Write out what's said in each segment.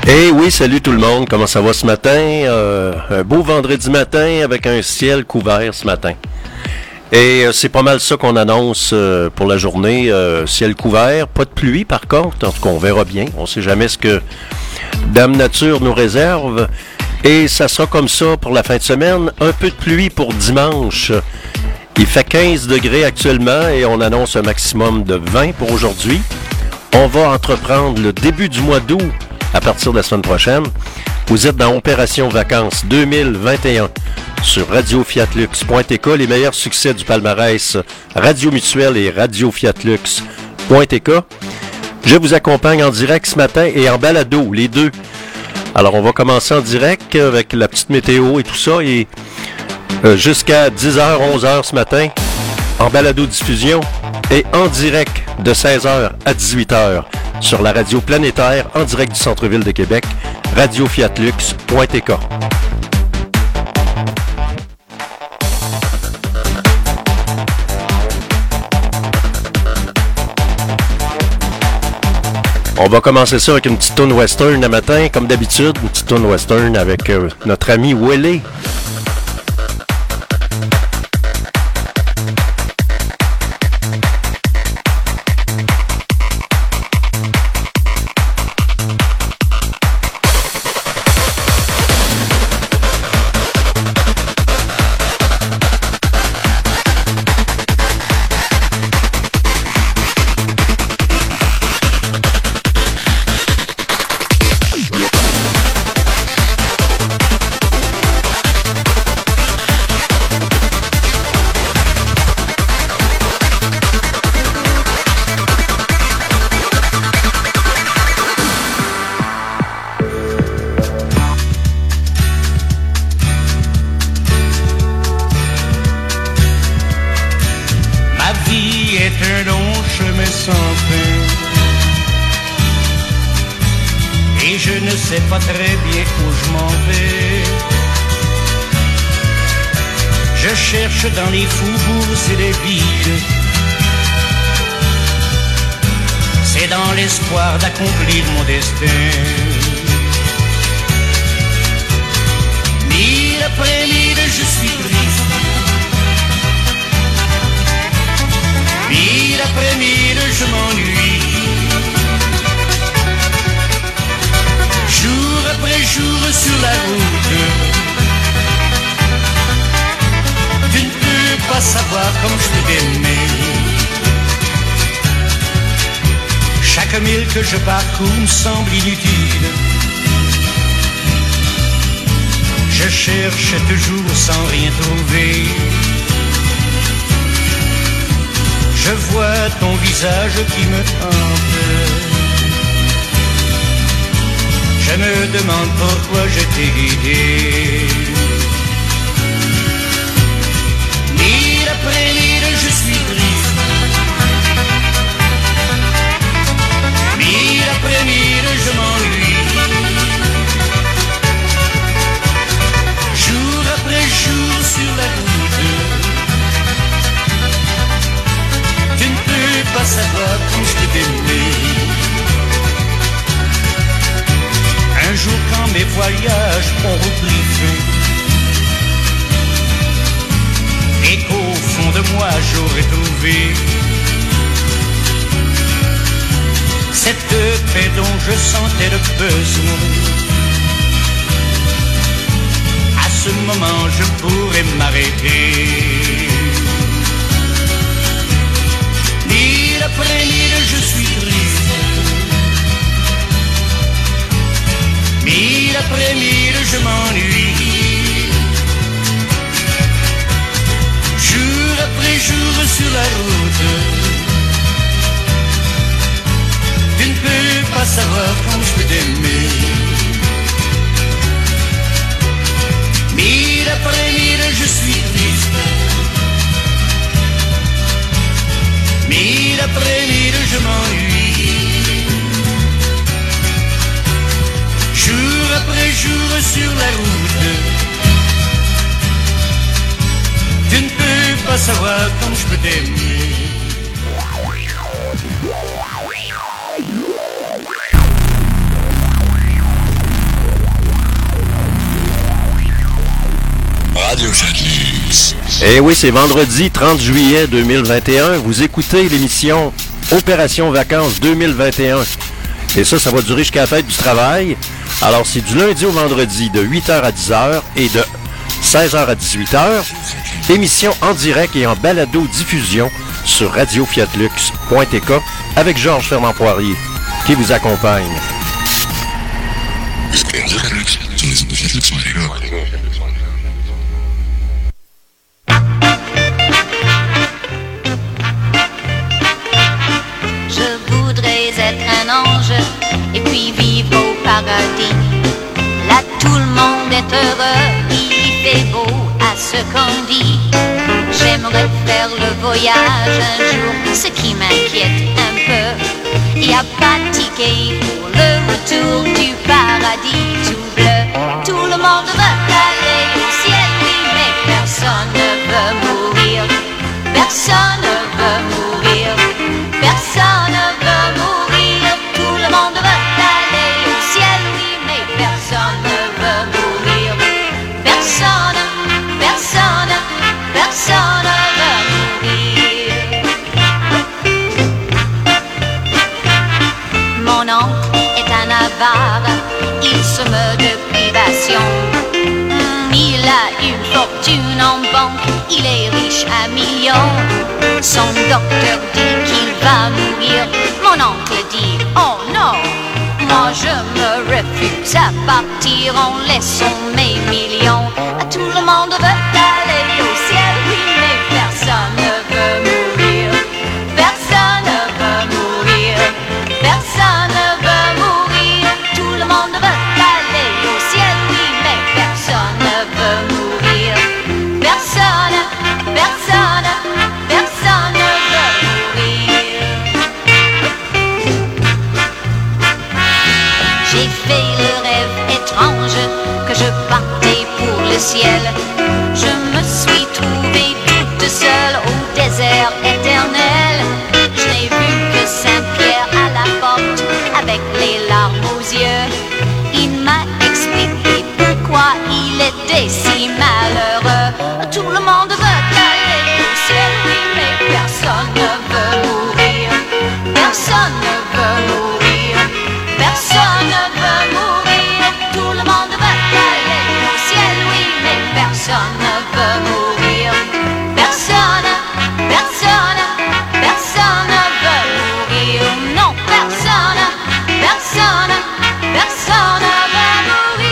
Eh oui, salut tout le monde, comment ça va ce matin? Un beau vendredi matin avec un ciel couvert ce matin. Et c'est pas mal ça qu'on annonce pour la journée. Ciel couvert, pas de pluie par contre, en tout cas on verra bien. On sait jamais ce que Dame Nature nous réserve. Et ça sera comme ça pour la fin de semaine. Un peu de pluie pour dimanche. Il fait 15 degrés actuellement et on annonce un maximum de 20 pour aujourd'hui. On va entreprendre le début du mois d'août à partir de la semaine prochaine. Vous êtes dans Opération Vacances 2021 sur radiofiatlux.tk, les meilleurs succès du palmarès Radio Mutuelle et radiofiatlux.tk. Je vous accompagne en direct ce matin et en balado, les deux. Alors, on va commencer en direct avec la petite météo et tout ça, et jusqu'à 10h, 11h ce matin, en balado-diffusion, et en direct de 16h à 18h sur la radio planétaire, en direct du centre-ville de Québec, radiofiatlux.tk. On va commencer ça avec une petite toune western le matin, comme d'habitude, une petite toune western avec notre ami Willie. Dans les faubourgs et les villes, c'est dans l'espoir d'accomplir mon destin. Mille après mille, je suis triste. Mille après mille, je m'ennuie. Jour après jour sur la route, pas savoir comme je peux t'aimer. Chaque mille que je parcours me semble inutile. Je cherche toujours sans rien trouver. Je vois ton visage qui me tente. Je me demande pourquoi je t'ai guidé. Après mille, je suis triste. Mille après mille, je m'ennuie. Jour après jour sur la route, tu ne peux pas savoir comme je t'ai aimé. Un jour quand mes voyages ont repris fin, et qu'au fond de moi j'aurais trouvé cette paix dont je sentais le besoin. À ce moment je pourrais m'arrêter. Mille après mille je suis triste. Mille après mille je m'ennuie. Jour après jour sur la route, tu ne peux pas savoir comme je peux t'aimer. Mille après mille je suis triste. Mille après mille je m'ennuie. Jour après jour sur la route, tu ne peux pas savoir comme je peux t'aimer. Radio Footloose. Eh oui, c'est vendredi 30 juillet 2021. Vous écoutez l'émission Opération Vacances 2021. Et ça va durer jusqu'à la fête du travail. Alors, c'est du lundi au vendredi de 8h à 10h et de 16h à 18h. Émission en direct et en balado-diffusion sur radiofiatlux.tk avec Georges Fernand Poirier qui vous accompagne. Je voudrais être un ange et puis vivre au paradis. Là tout le monde est heureux, il fait beau à ce qu'on dit. J'aimerais faire le voyage un jour, ce qui m'inquiète un peu, et à pratiquer pour le retour du paradis tout bleu. Tout le monde veut aller au ciel, oui, mais personne ne veut mourir. Personne ne veut mourir. Personne ne veut mourir. Tout le monde veut aller au ciel, oui, mais personne ne veut mourir. Personne, personne, personne ne veut mourir. Mon oncle est un avare, il se meut de privation. Il a une fortune en banque, il est riche à millions. Son docteur dit qu'il va mourir. Mon oncle dit, oh non, moi je me refuse à partir en laissant mes millions. Tout le monde veut aller au ciel, oui, mais personne ne veut mourir. Personne ne veut mourir. Personne ne veut mourir. Tout le monde veut aller au ciel, oui, mais personne ne veut mourir. Personne, personne, personne ne veut mourir. J'ai fait le rêve étrange que je partais pour le ciel. Je me suis trouvée toute seule au désert éternel. Je n'ai vu que Saint-Pierre à la porte avec les larmes aux yeux. Il m'a expliqué pourquoi il était si malheureux. Tout le monde veut aller au ciel, oui, mais personne ne veut mourir. Personne ne veut mourir. Personne ne veut mourir. Tout le monde veut aller au ciel, oui, mais personne ne veut mourir. Personne, personne, personne ne veut mourir. Non, personne, personne, personne ne veut mourir.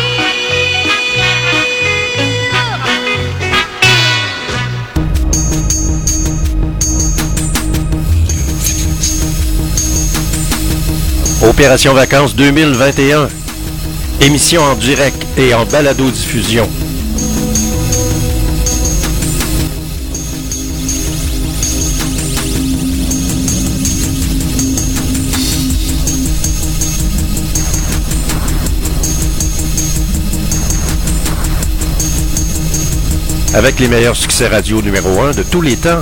Opération Vacances 2021. Émission en direct et en balado-diffusion. Avec les meilleurs succès radio numéro 1 de tous les temps.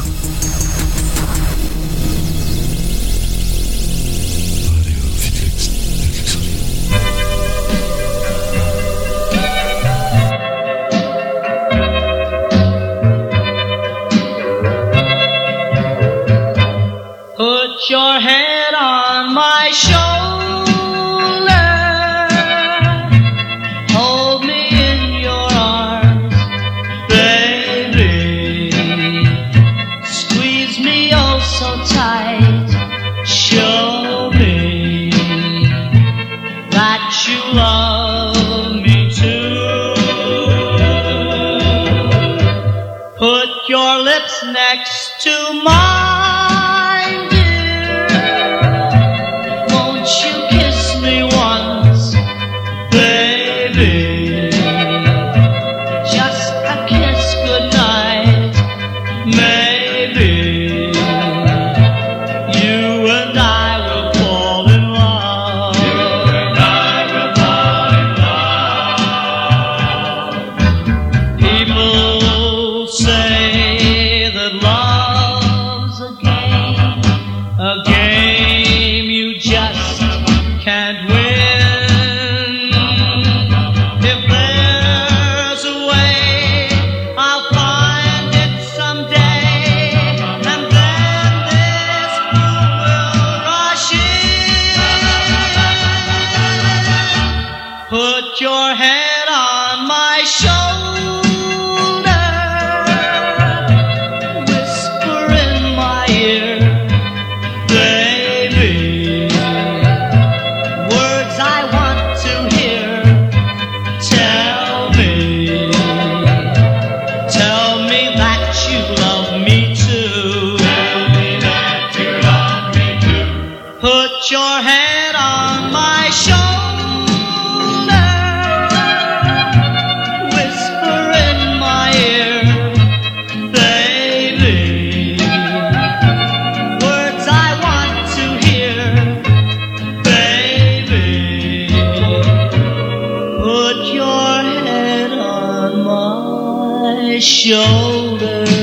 Put your head on my shoulder, hold me in your arms, baby, squeeze me oh so tight, show me that you love me too. Put your lips next to mine, say that love's a shoulder.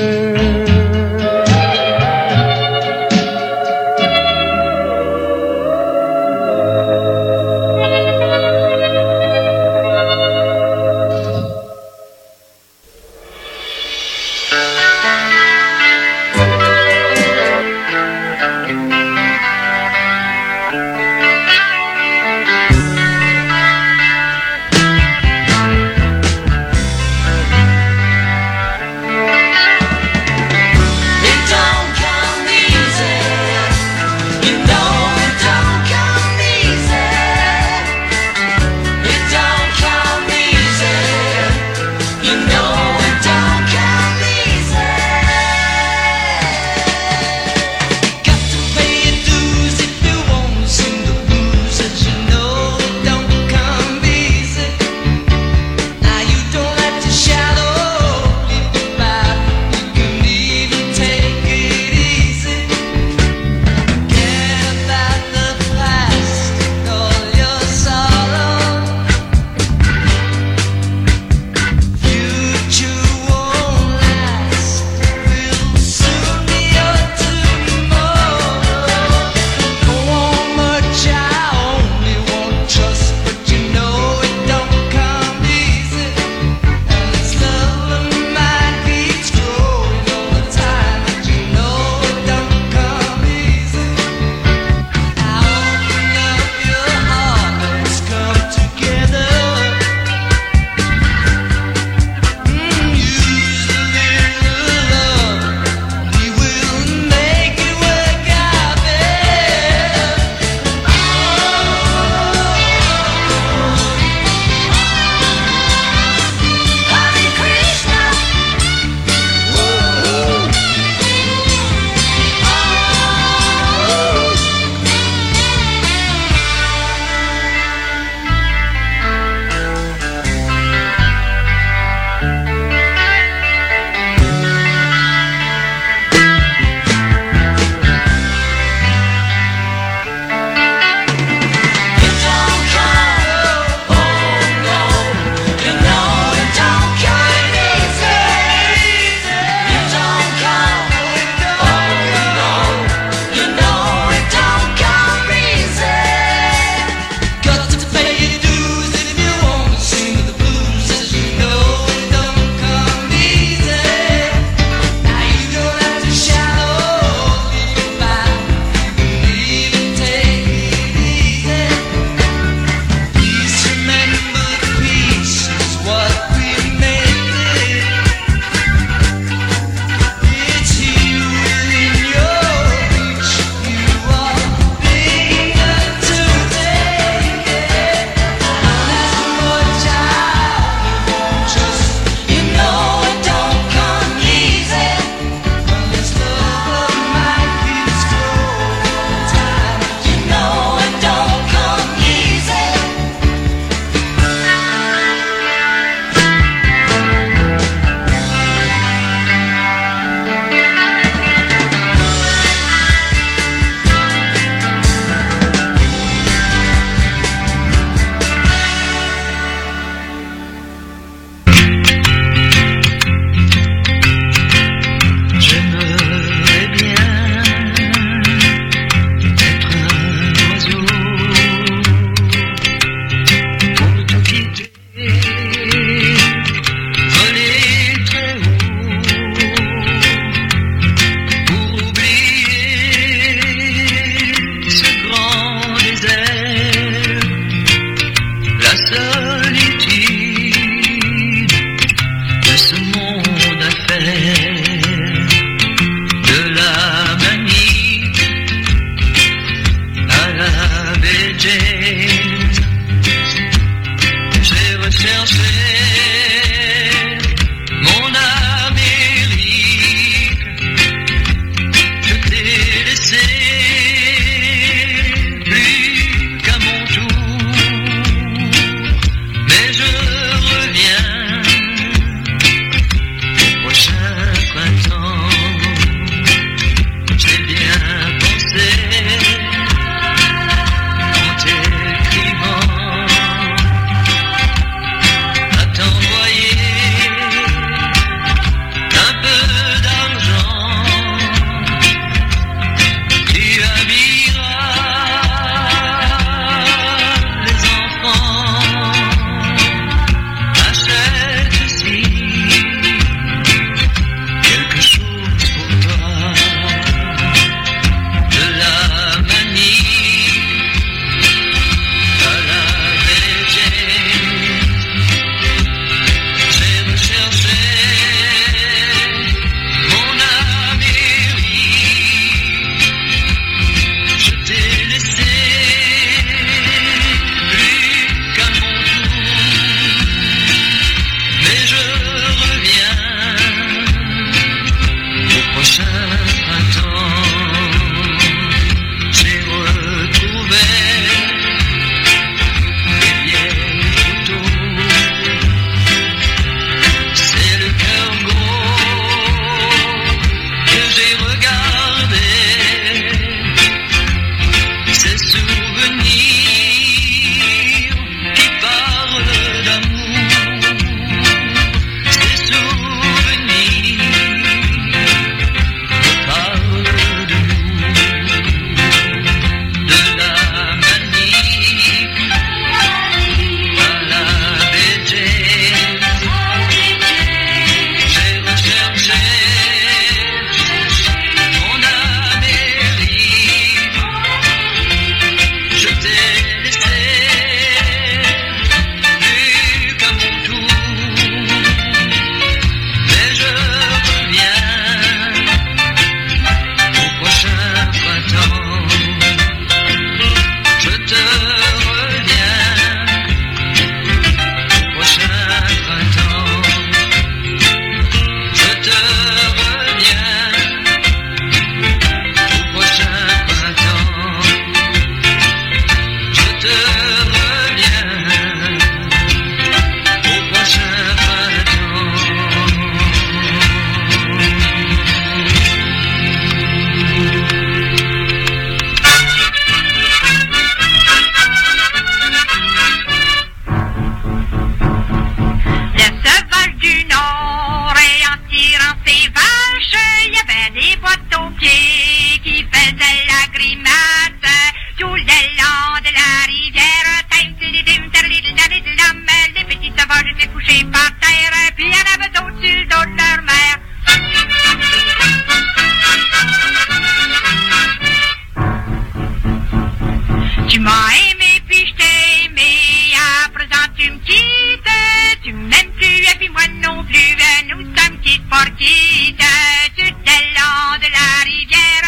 m'as aimé puis je t'ai aimé, à présent tu me quittes, tu m'aimes plus et puis moi non plus, nous sommes quittes pour quitte, tout le long de la rivière,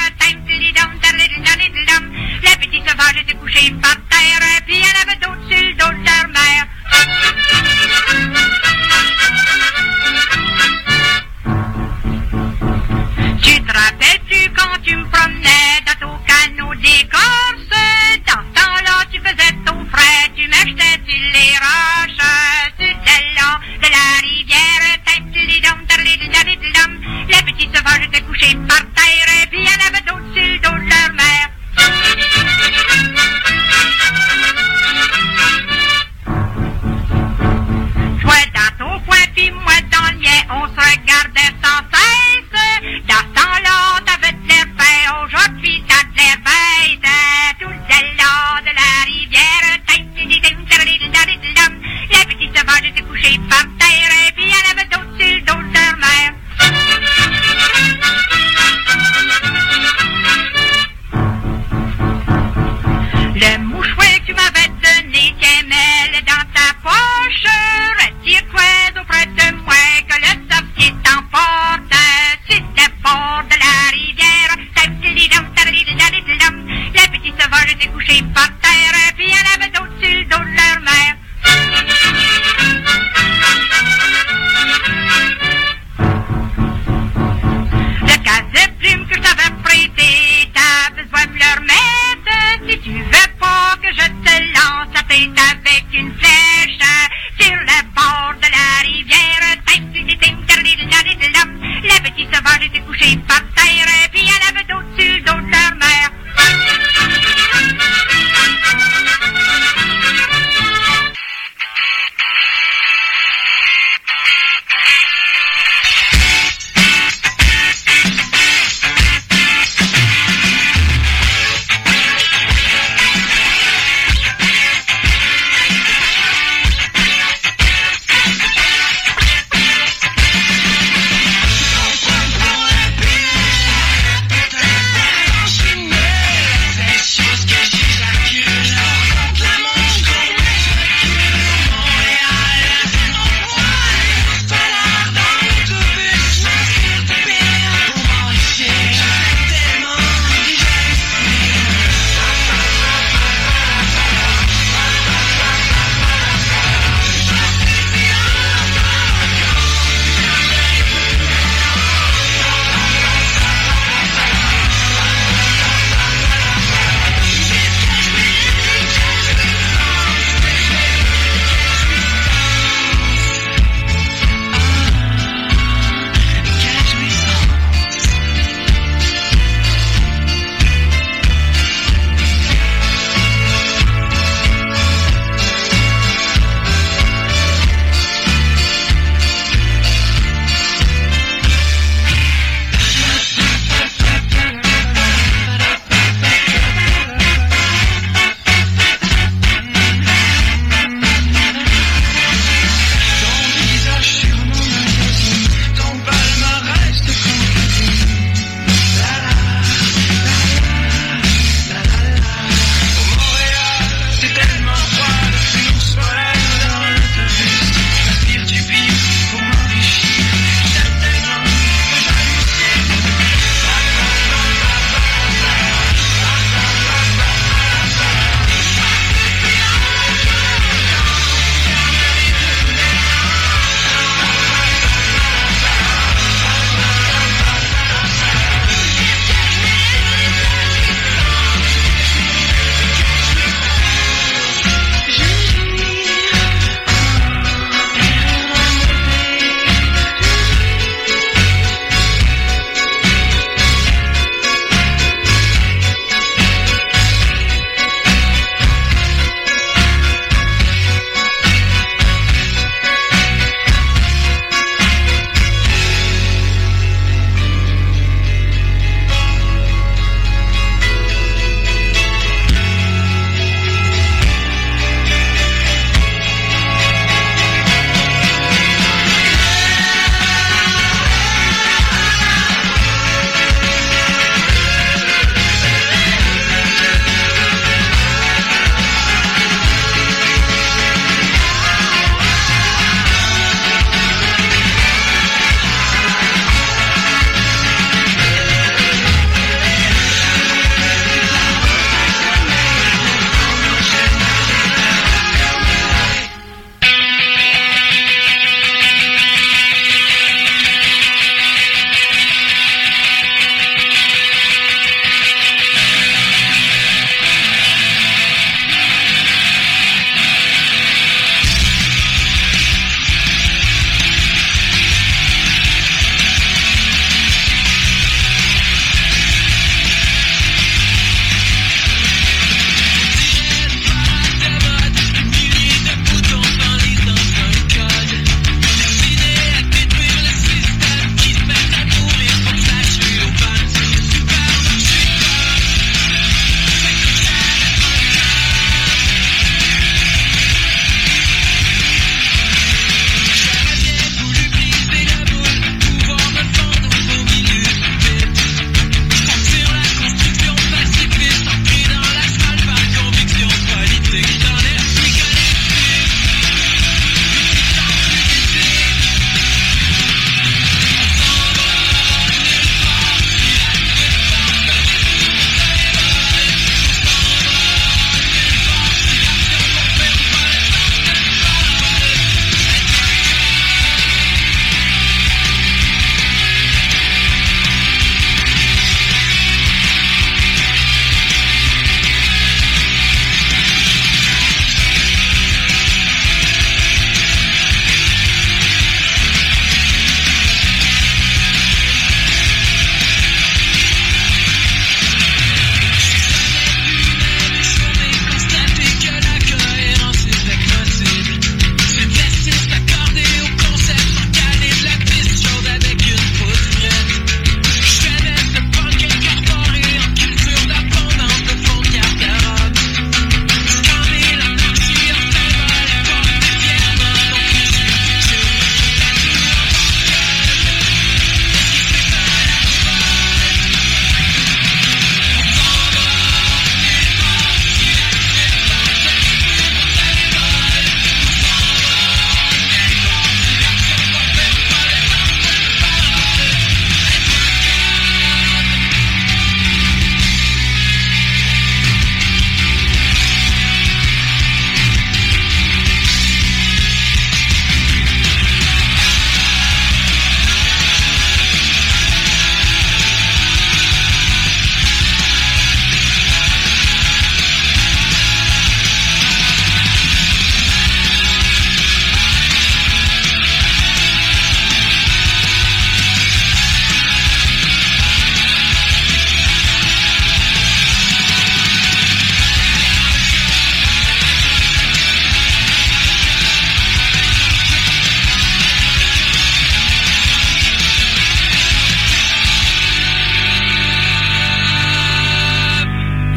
le petit sauvage était couché par terre, puis il y en avait d'autres sur le dos de leur mère. Tu te rappelles-tu quand tu me promenais dans ton canot d'écorce? Dans ce temps-là, tu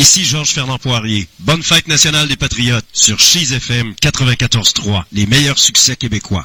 Ici Georges Fernand Poirier. Bonne fête nationale des Patriotes sur Cheese FM 94.3. Les meilleurs succès québécois.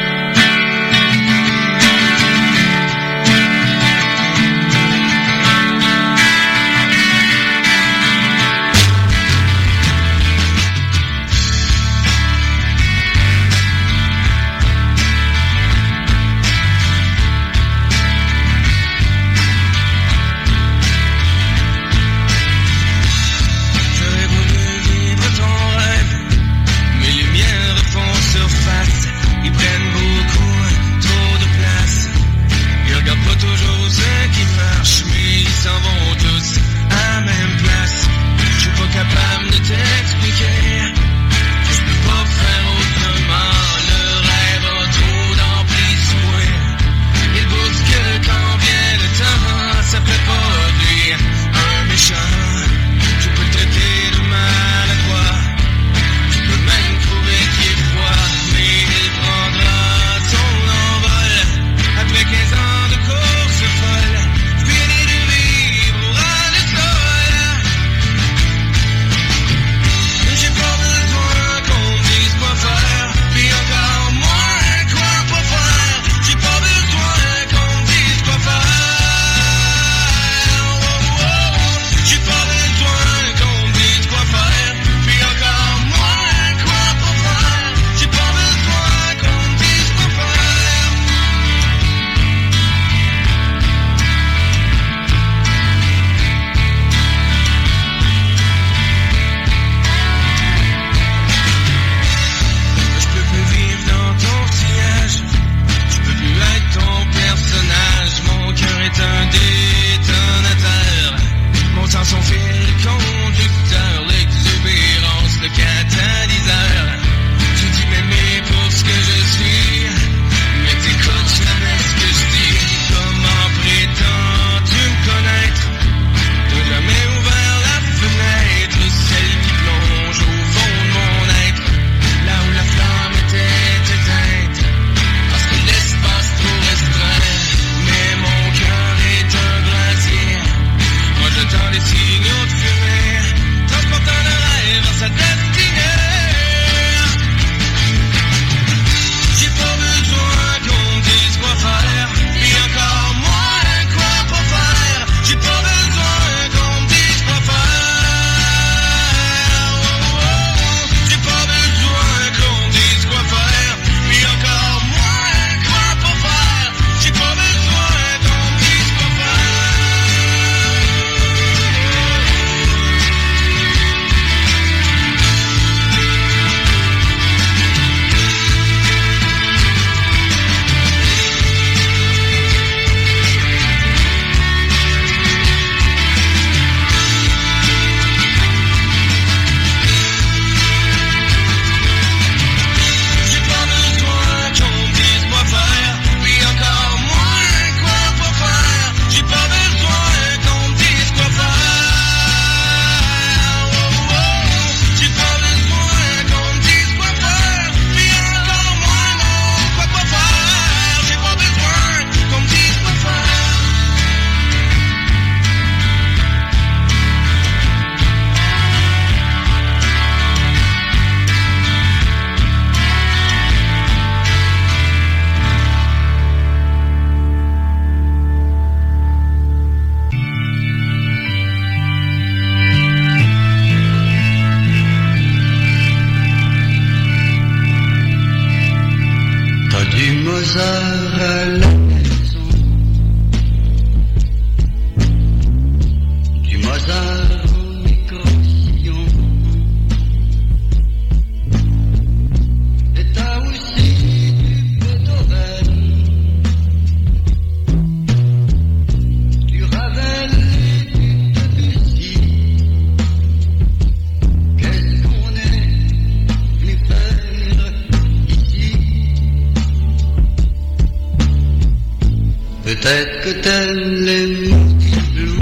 Peut-être que t'aimes les motifs blues,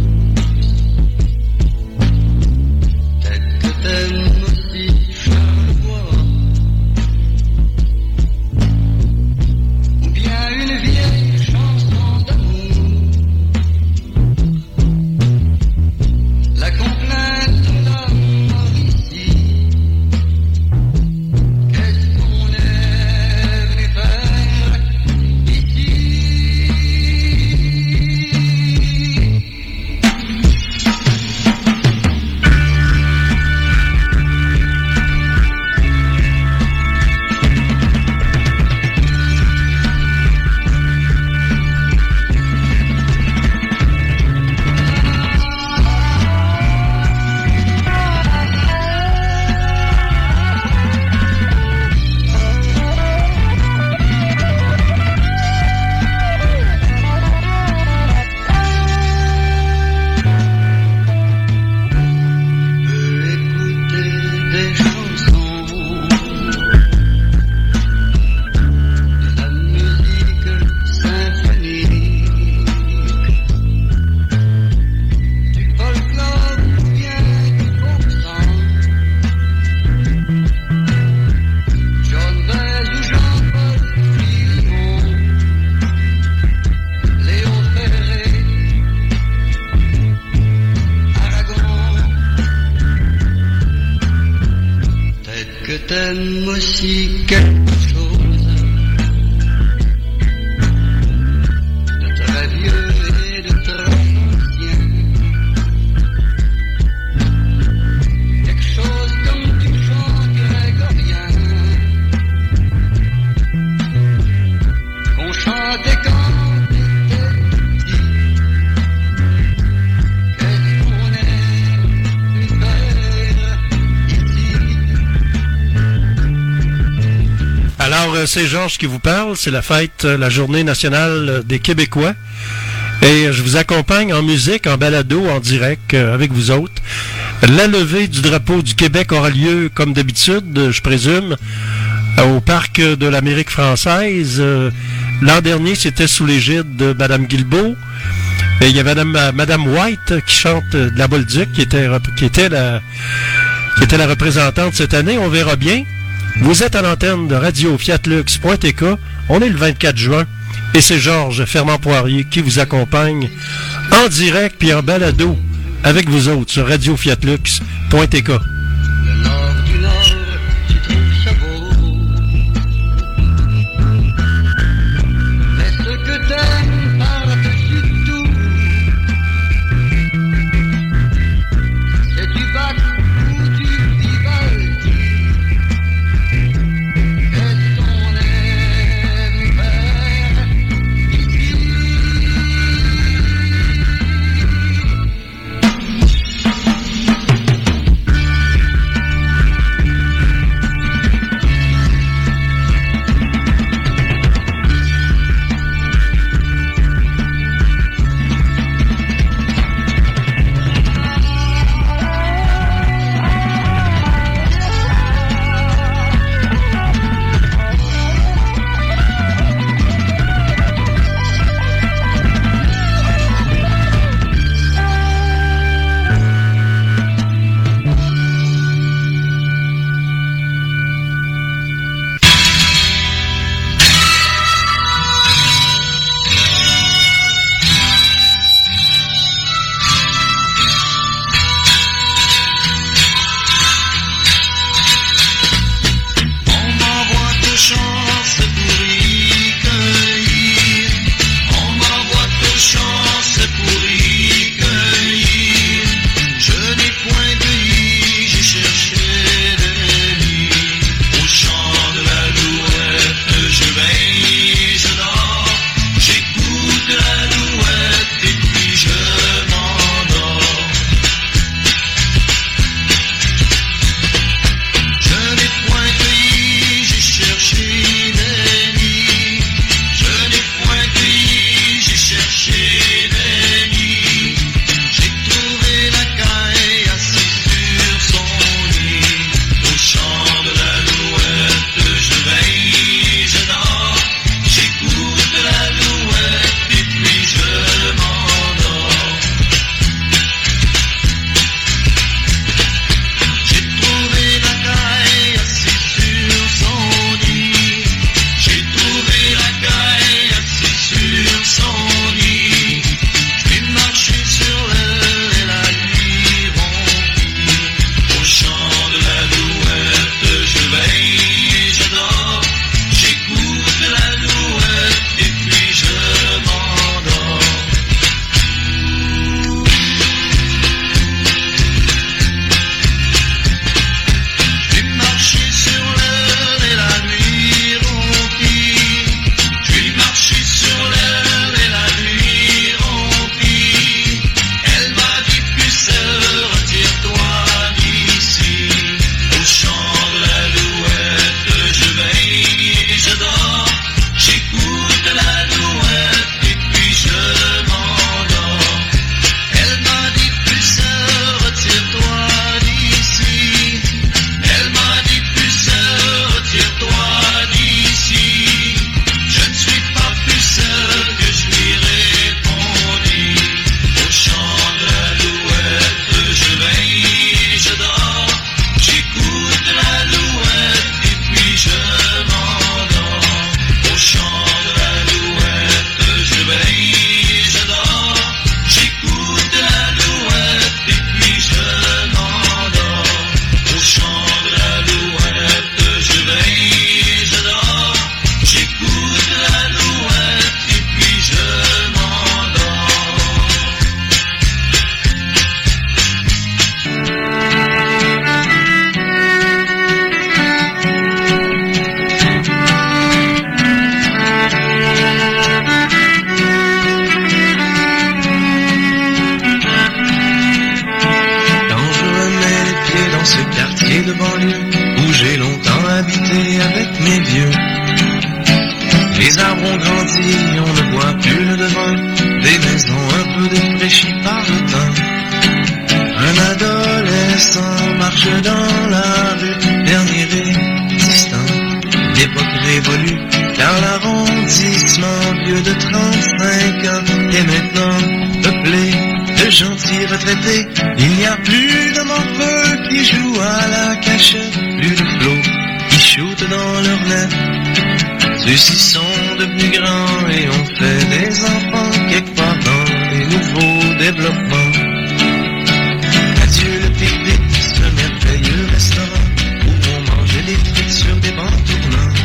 peut-être que t'aimes aussi Charlevoix, ou bien une vieille chanson d'amour, la complainte t'aime aussi quelque chose de très vieux et de très ancien. Quelque chose comme du chant grégorien qu'on chantait quand t'étais petit. Qu'est-ce qu'on aime faire ici? Alors, c'est Georges qui vous parle. C'est la fête, la journée nationale des Québécois. Et je vous accompagne en musique, en balado, en direct avec vous autres. La levée du drapeau du Québec aura lieu, comme d'habitude, je présume, au Parc de l'Amérique française. L'an dernier, c'était sous l'égide de Mme Guilbeault. Et il y avait Mme White qui chante de la Bolduc, qui était la représentante cette année. On verra bien. Vous êtes à l'antenne de Radio Fiatlux.tk. On est le 24 juin. Et c'est Georges Fernand-Poirier qui vous accompagne en direct puis en balado avec vous autres sur Radio Fiatlux.tk. Le nord du nord, tu trouves ça beau. Mais ce que t'aimes par-dessus tout, c'est du Bach ou du Vivaldi. Qu'est-ce qu'on aime faire ici? banlieue où j'ai longtemps habité avec mes vieux. Les arbres ont grandi, on ne voit plus le devant, des maisons un peu défraîchies par le temps. Un adolescent marche dans la rue, dernier résistant. L'époque révolue, car l'arrondissement vieux de 35 ans est maintenant peuplé de gentils retraités. Il n'y a plus de morveux qui jouent à la cachette, plus de flots qui shootent dans leur net. Ceux-ci sont devenus grands et ont fait des enfants quelque part dans les nouveaux développements. Adieu le pique-nique, ce merveilleux restaurant où on mangeait des frites sur des bancs tournants.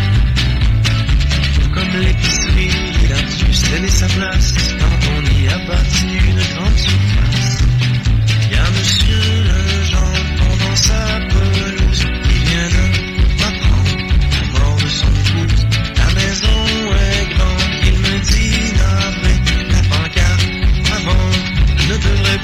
Comme l'épicerie, il a dû sceller sa place quand on y a bâti une grande surface. Y a monsieur Legendre dans sa pelouse qui vient de m'apprendre la mort de son épouse. La maison est grande, il me dit navré, la pancarte avant ne devrait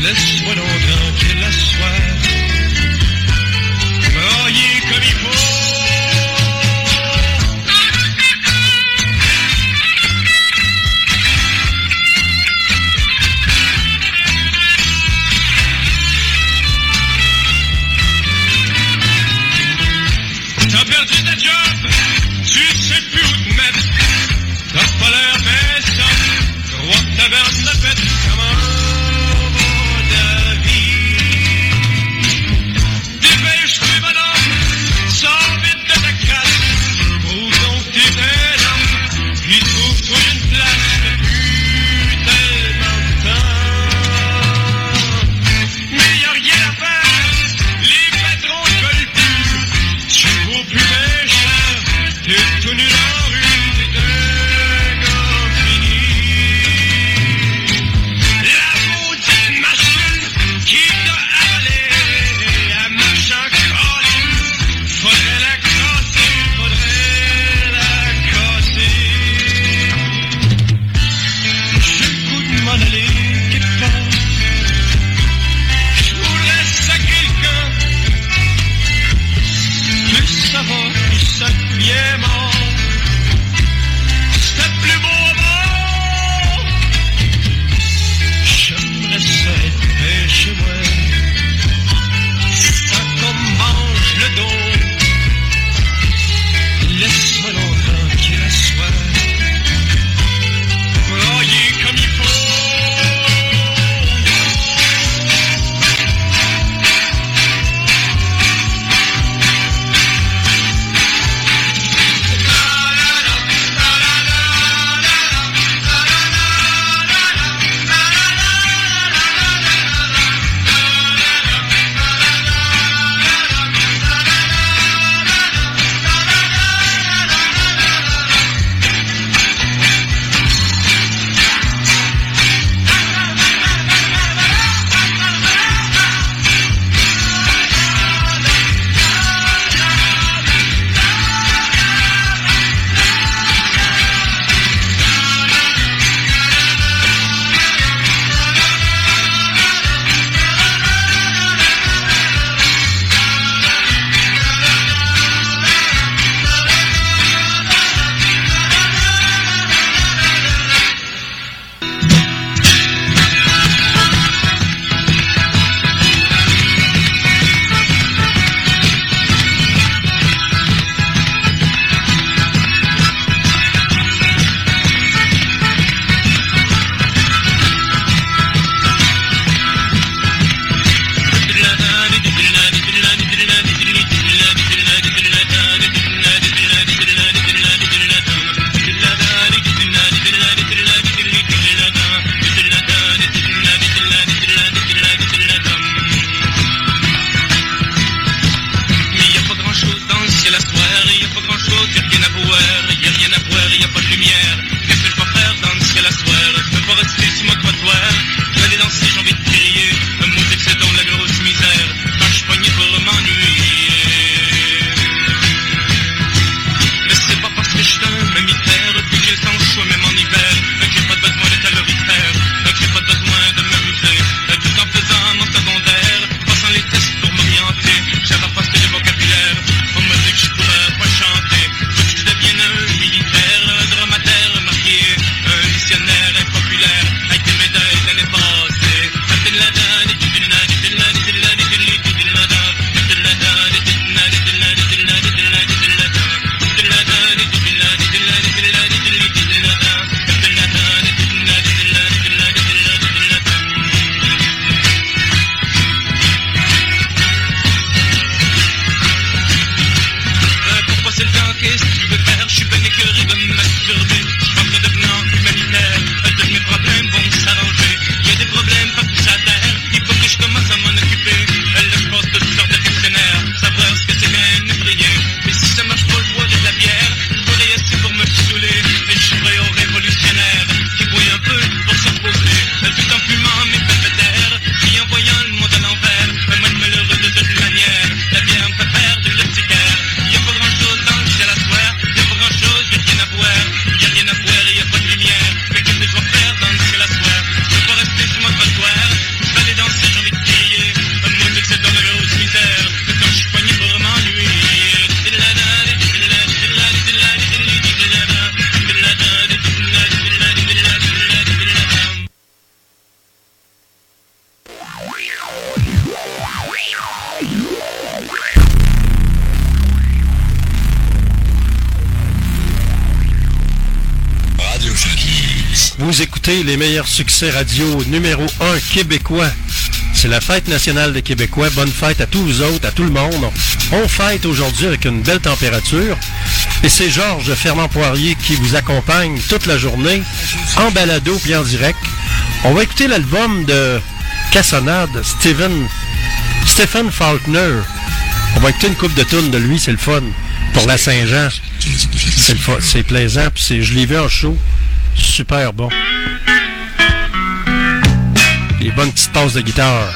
laisse-moi donc tranquille la soir. Broyer comme il faut. T'as perdu ta job, tu sais plus où te mettre. T'as pas l'air baissant, crois que ta berne l'a faite. Comment va ta vie? Dépêche-toi, madame, ça Vous écoutez les meilleurs succès radio numéro 1 québécois. C'est la fête nationale des Québécois. Bonne fête à tous vous autres, à tout le monde. On fête aujourd'hui avec une belle température. Et c'est Georges Fernand Poirier qui vous accompagne toute la journée, en balado puis en direct. On va écouter l'album de Cassonade, Stephen Faulkner. On va écouter une couple de tunes de lui, c'est le fun. Pour la Saint-Jean. C'est plaisant, puis je l'ai vu en show. Super bon. Les bonnes petites passes de guitare.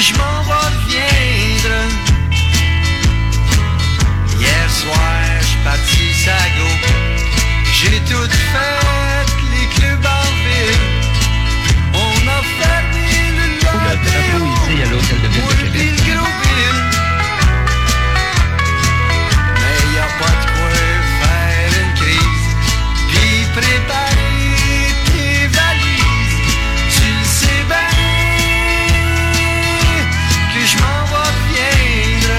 je m'en vais reviendre. Hier soir, je partis sa go. J'ai tout fait, les clubs en ville. On a fermé le drapeau ici à l'Hôtel de Ville de Québec. Mais y a pas de quoi faire une crise. Puis préparer tes valises. Tu le sais bien que je m'en vais reviendre.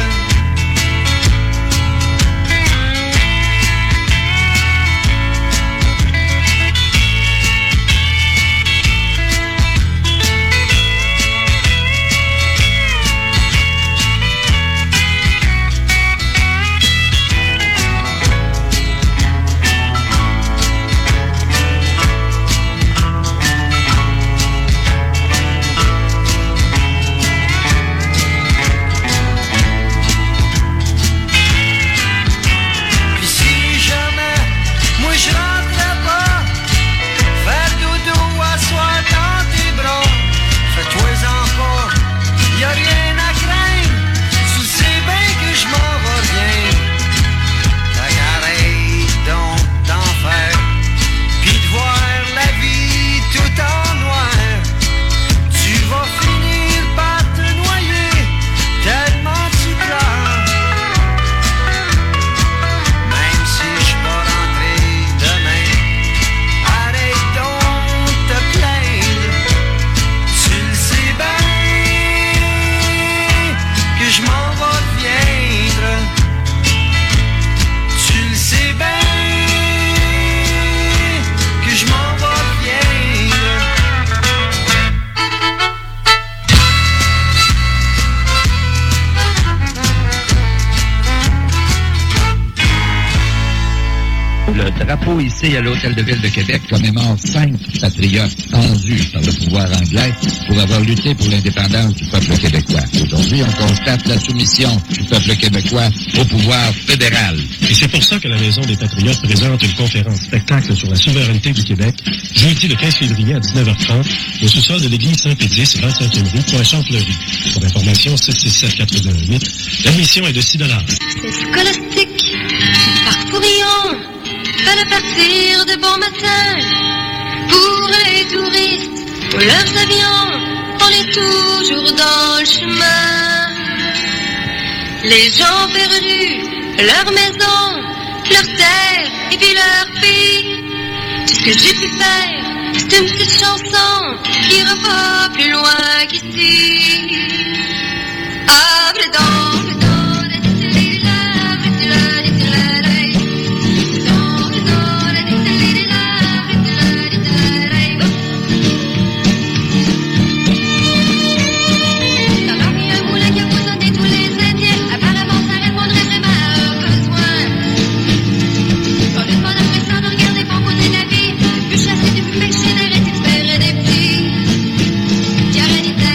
Le drapeau ici à l'Hôtel de Ville de Québec commémore 5 patriotes pendus par le pouvoir anglais pour avoir lutté pour l'indépendance du peuple québécois. Aujourd'hui, on constate la soumission du peuple québécois au pouvoir fédéral. Et c'est pour ça que la Maison des Patriotes présente une conférence spectacle sur la souveraineté du Québec, jeudi le 15 février à 19h30, au sous-sol de l'église Saint-Pédis, 25e rue, Poinchon-Fleury. Pour information, 667-88. L'admission est de 6 $. C'est scolastique, parcourillons, fallait partir de bon matin. Pour les touristes, pour leurs avions, on est toujours dans le chemin. Les gens perdus, leur maison, leur terre et puis leur pays. Tout ce que j'ai pu faire, c'est une petite chanson qui ira pas plus loin qu'ici. Ah, blédon, blédon. Des petits. Garanita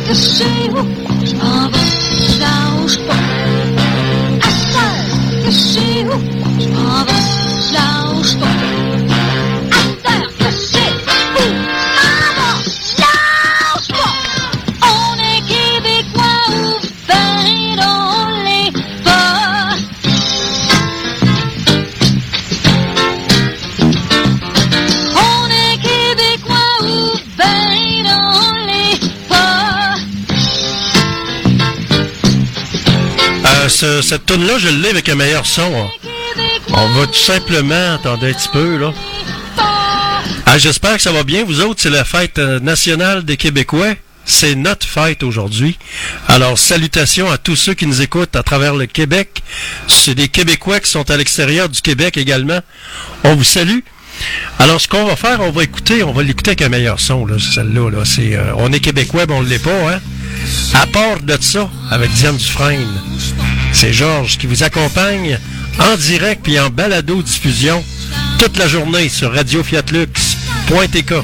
que je sais où je m'en vais, je lâche pas. À cette heure que je sais où je m'en vais, je lâche pas. À cette heure que je sais où je m'en vais, je lâche pas. On est Québécois ou ben on l'est pas. On est Québécois ou ben on l'est pas. Cette toune-là, je l'ai avec un meilleur son. Hein. On va tout simplement... Attendez un petit peu, là. Ah, j'espère que ça va bien. Vous autres, c'est la fête nationale des Québécois. C'est notre fête aujourd'hui. Alors, salutations à tous ceux qui nous écoutent à travers le Québec. C'est des Québécois qui sont à l'extérieur du Québec également. On vous salue. Alors, ce qu'on va faire, on va l'écouter avec un meilleur son, là, celle-là. Là. C'est, on est Québécois, mais on ne l'est pas, hein. À part de ça, avec Diane Dufresne, c'est Georges qui vous accompagne en direct puis en balado-diffusion toute la journée sur radiofiatlux.tk.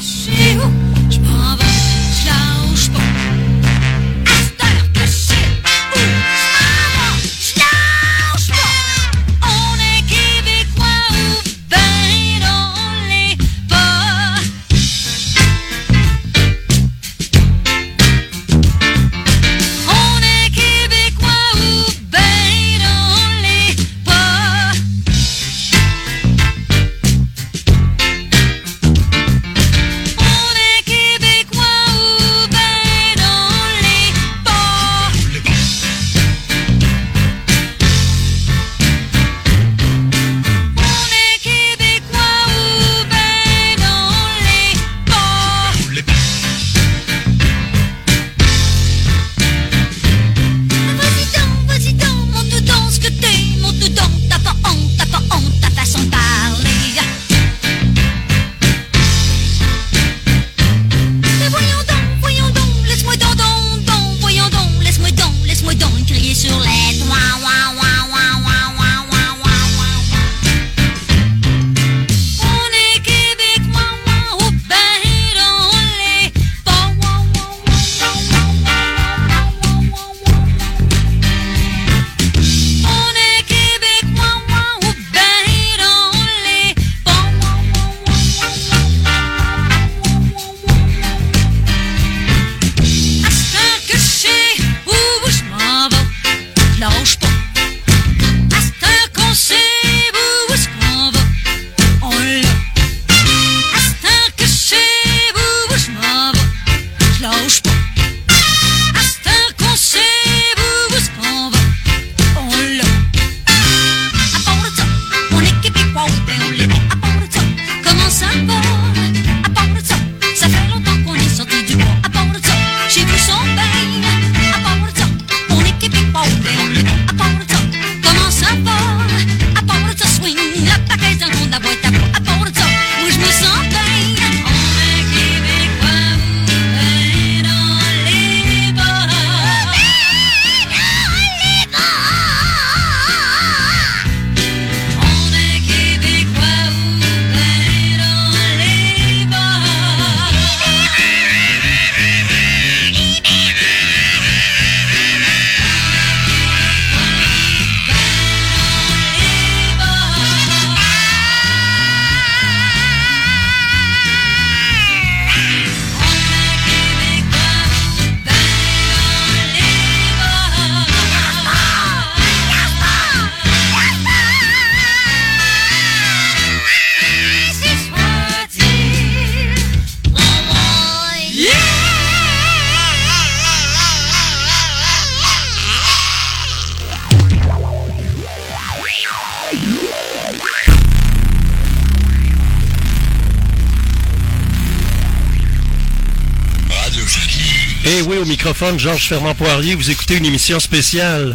Et oui, au microphone, Georges Fernand-Poirier, vous écoutez une émission spéciale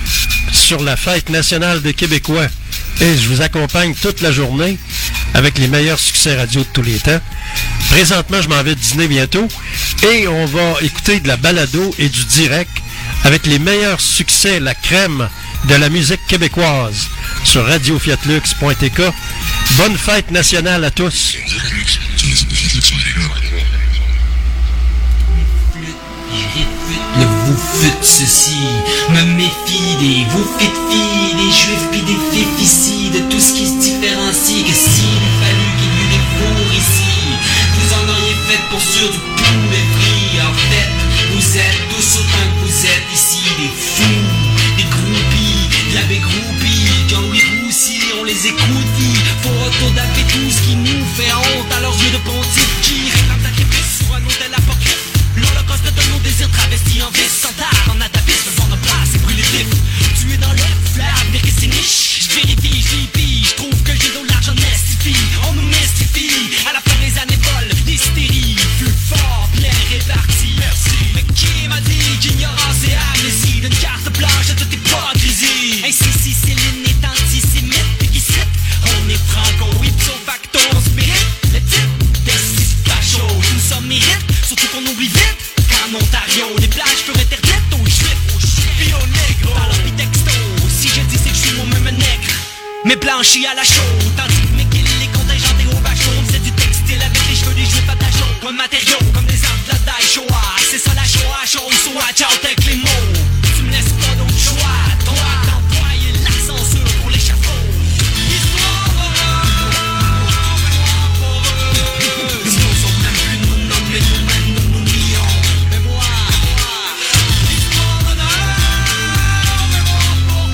sur la fête nationale des Québécois. Et je vous accompagne toute la journée avec les meilleurs succès radio de tous les temps. Présentement, je m'en vais dîner bientôt et on va écouter de la balado et du direct avec les meilleurs succès, la crème de la musique québécoise sur radiofiatlux.tk. Bonne fête nationale à tous! Yeah. Le vous faites ceci, me méfie des vous faites filles, des juifs pis des féficides, de tout ce qui se différencie, que s'il fallu qu'il y eût des fours ici, vous en auriez fait pour sûr du poulet frit. En fait, vous êtes tous autant que vous êtes ici, des fous, des groupies, de la bégroupie, Jean-Louis Roussy, on les écoute, faut retourner tout ce qui nous fait honte à leurs yeux de pontife qui réclament sacrifice sur un autel apocryphe. L'holocauste de nos désirs travestis en vice, sans tard, en atavisme, sans de place et brûler vif. Tu es dans le flair, vérifie ses niches. Je vérifie, je trouve que j'ai de l'argent mystifie. On nous mystifie, à la fin des années volent, l'hystérie. Plus fort, bien réparti. Merci. Mais qui m'a dit qu'ignorance et amnésie d'une carte blanche de toute hypocrisie? Ainsi, si Céline est antisémite et qui cite, on est franco, ipso facto, on se mérite. Le type, destis facho, tout ça mérite. Surtout qu'on oublie vite qu'en Ontario, les plages furent interdites aux juifs, puis aux négros. Parlant pis texto, si je dis c'est que je suis moi-même un nègre, mais blanchi à la chaude. Tandis que McGill est contingenté au bachot, on faisait du textile avec les cheveux des juifs à tachot. Comme matériaux, comme des arbres de la daille Shoah. C'est ça la Shoah, chaude, watch out avec les mots. Tu me laisses pas d'autre choix, toi d'employer la censure pour l'échafaud. Histoire sinon sont même plus nous nommer nous-mêmes, nous nions. Mais moi, l'histoire d'honneur, mais moi pour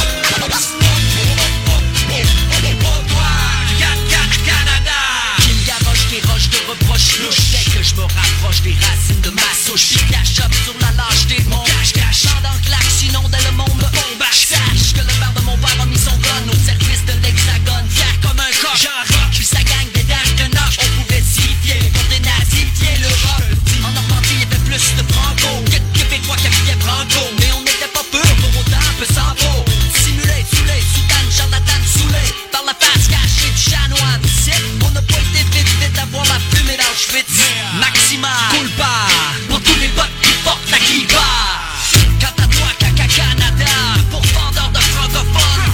toi, Canada. Qui me garoche des roches de reproches louches. Dès que je me rapproche des racines de ma souche, j'y cache up sur la lâcheté de mon cache-cache. Pendant que l'action inonde le monde me bombache. Sache que le père de mon père a mis son gun au service de l'hexagone. Fier comme un coq, j'en rock, puis ça gagne des dames de noche. On pouvait s'y fier contre des nazis, fier l'Europe. En Normandie, il y avait plus de franco que de Québécois qui habillaient Branco. Mais on n'était pas pur, pour autant peu sans peau. Simulé, saoulé, soutane, charlatan, saoulé par la face cachée du chanoine. On n'a pas été vite à voir la fumée d'Auschwitz. Maxima, culpa, pour tous les potes qui portent la clipa. Quant à toi, caca Canada, pour vendeur de francophones.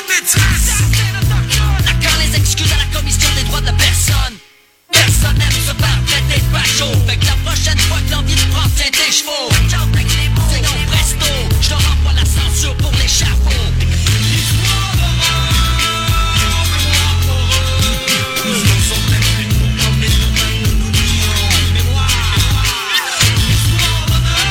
Quand les excuses à la commission des droits de la personne. Personne n'aime se faire traiter de facho. Fait que la prochaine fois que l'envie de prendre tient tes chevaux. Sinon presto, je te renvoie la censure pour l'échafaud. L'histoire nous ne sommes même plus nous nommer nous-mêmes, nous nions. Mais moi, l'histoire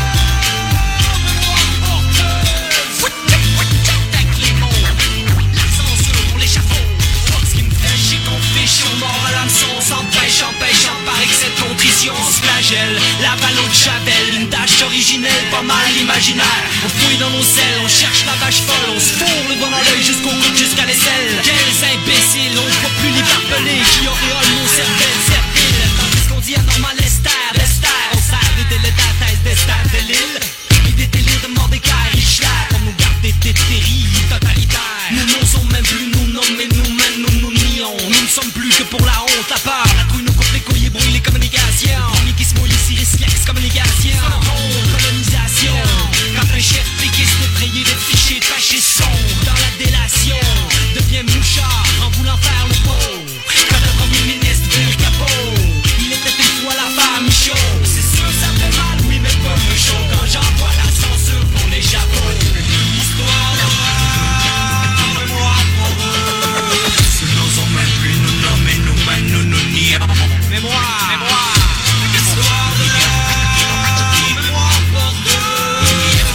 avec les mots, la censure pour l'échafaud. Ce qui me fait chier qu'on fiche au mort à l'hameçon, s'empêche, par excès de contrition, on se flagelle. La valo de Chavel, une tâche originelle, pas mal imaginaire. On fouille dans nos selles, on cherche la vache folle, on se fourre le doigt dans l'œil jusqu'au coude, jusqu'à l'aisselle. Quels imbéciles, on ne voit plus les barbelés qui auréolent nos cervelles serviles. Tandis qu'on dit à Normal Lester, on sert des délétères d'Esther de Lille. Puis des délires de Mordecai Richler pour nous garder des terribles totalitaires. Nous n'en sommes même plus nous nommer nous-mêmes, nous nions. Nous ne sommes plus que pour la honte, la peur, la trouille, nous coupe les couilles et brouille les communications. Premier qui se mouille ici risque l'excommunication. Colonisation, quand un chef péquiste effrayé de fichiers de fascistes sombre dans la délation devient mouchard en voulant faire le beau. Quand le premier ministre vire capot, il était une fois la femme chaud. C'est sûr ça fait mal, oui mais pas me chaud quand j'envoie la censure pour les chapeaux. Histoire de moi pour eux. Ce n'en sont même plus nous nommer nous-mêmes, nous nions. Mais moi, histoire de moi pour deux.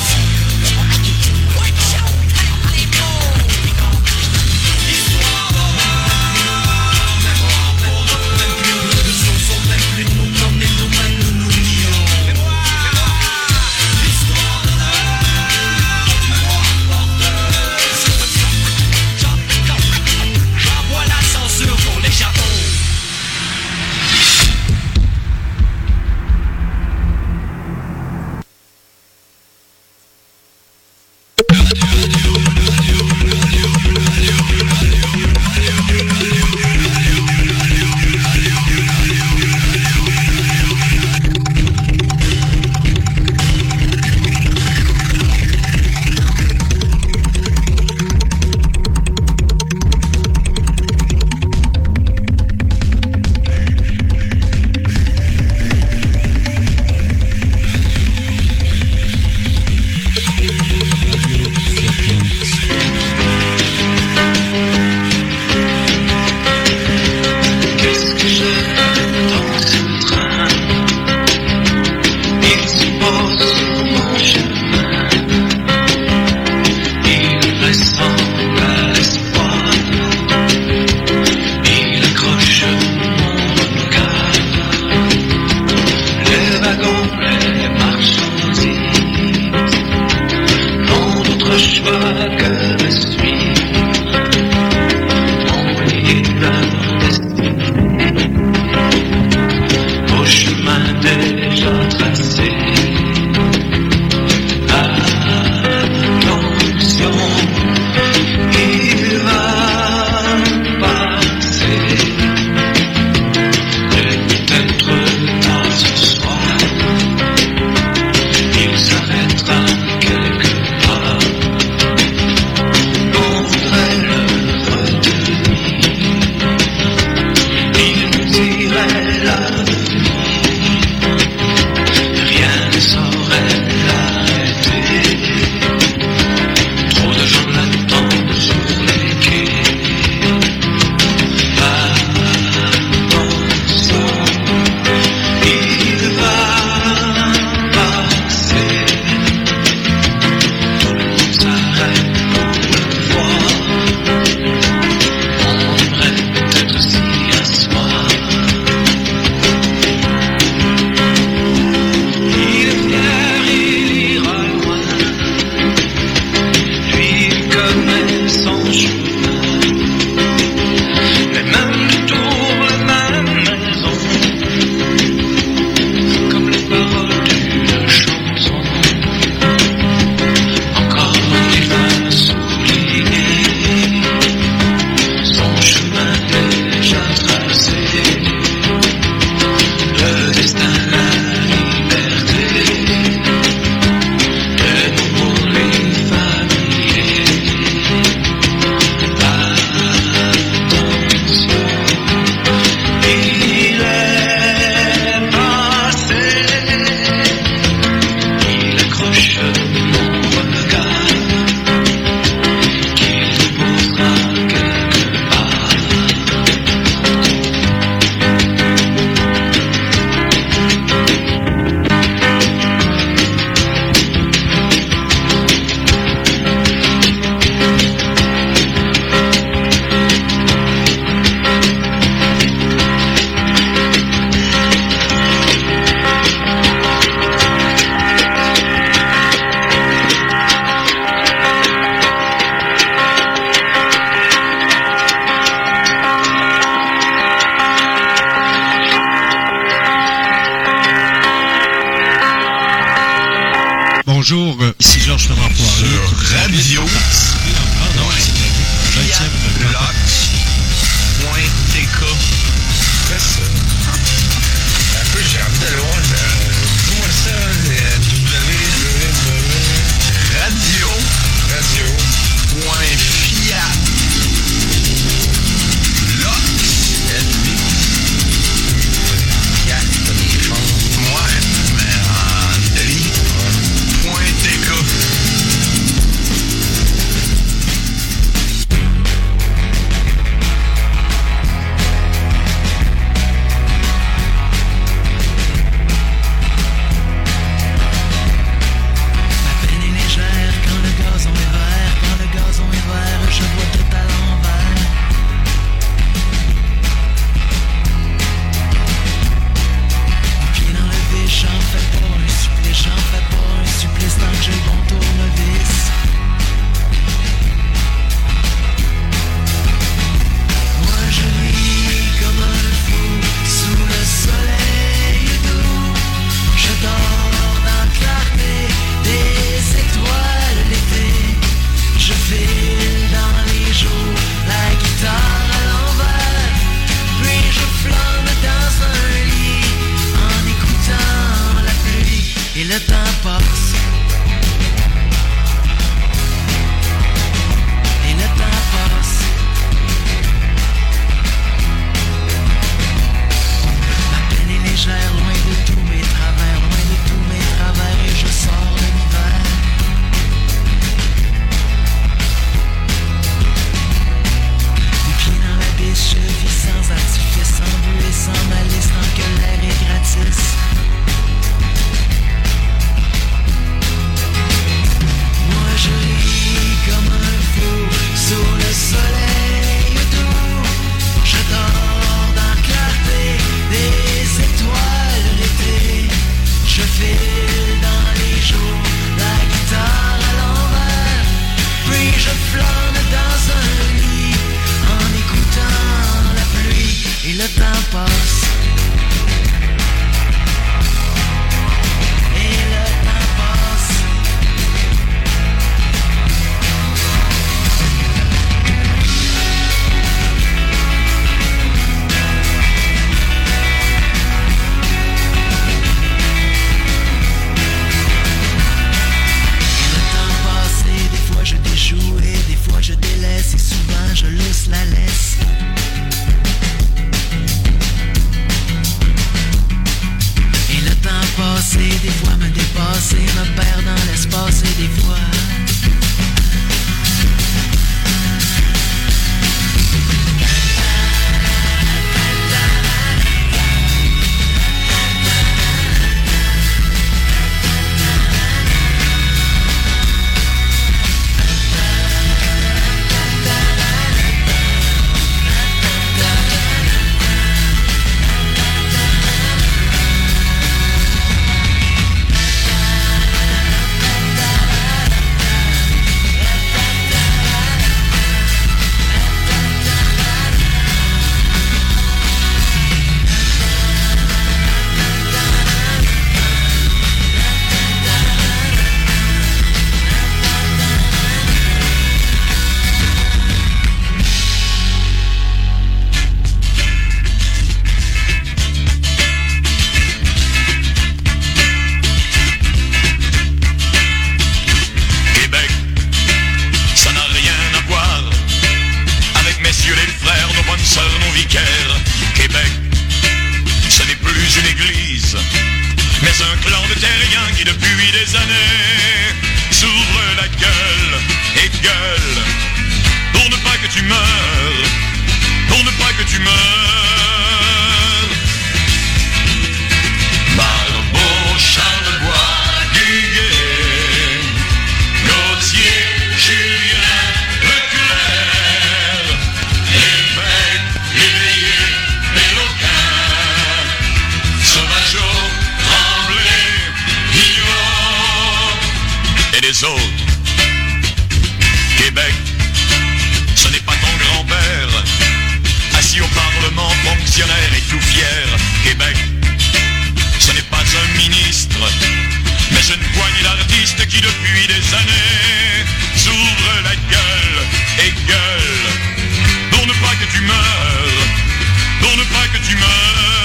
Watch out, les mots. Histoire de moi pour eux. Ce n'en sont même plus nous nommer nous-mêmes, nous nions. Mais moi, l'histoire de moi pour deux. J'envoie la censure pour les chapeaux. choix que de suivre ton et leur destinée au chemin déjà tracé. Attention, il va passer, peut-être tard ce soir, il s'arrêtera quelque part, on voudrait le retenir, il nous dirait l'avenir, rien ne saurait l'arrêter, trop de gens l'attendent sur les quais. Attention, il va passer, tout le monde s'arrête pour le voir, on aimerait peut-être s'y asseoir. Il est fier, il ira loin, lui il connaît son chemin, les mêmes tours, les mêmes maisons, comme les paroles d'une chanson. Encore il va souligner son chemin déjà tracé, le destin, la liberté, de nouveau les familiers. Attention, il est passé, il accroche mon regard, qu'il déposera quelque part. Bonjour, ici Georges Ferrand Poirier. Sur Radio Lox.tk. C'est ça. Un peu, j'ai hâte de loin. Dis-moi ça, Radio.fiat. Lox. Fiat, t'as des fonds. Ouais, mais en deli. .tk. les autres. Québec, ce n'est pas ton grand-père, assis au Parlement, fonctionnaire et tout fier. Québec, ce n'est pas un ministre, mais une poignée d'artistes qui depuis des années s'ouvrent la gueule et gueule pour ne pas que tu meurs, pour ne pas que tu meurs.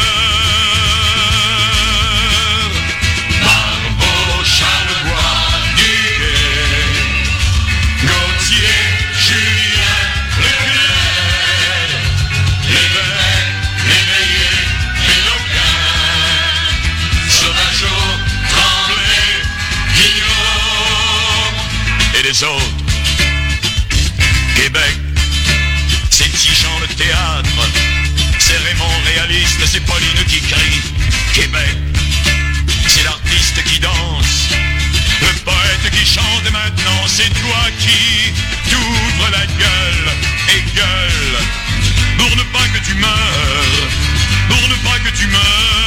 Barbeau, Charlebois, Duguay, Gauthier, Julien, Leclerc, l'évêque, l'éveillé, l'éloquent, Sauvageau, Tremblay, Guillaume et les autres. Québec, c'est Tijan le théâtre, c'est Raymond réaliste, c'est Pauline qui crie. Québec, c'est l'artiste qui danse, le poète qui chante et maintenant c'est toi qui t'ouvres la gueule et gueule pour ne pas que tu meurs, pour ne pas que tu meurs.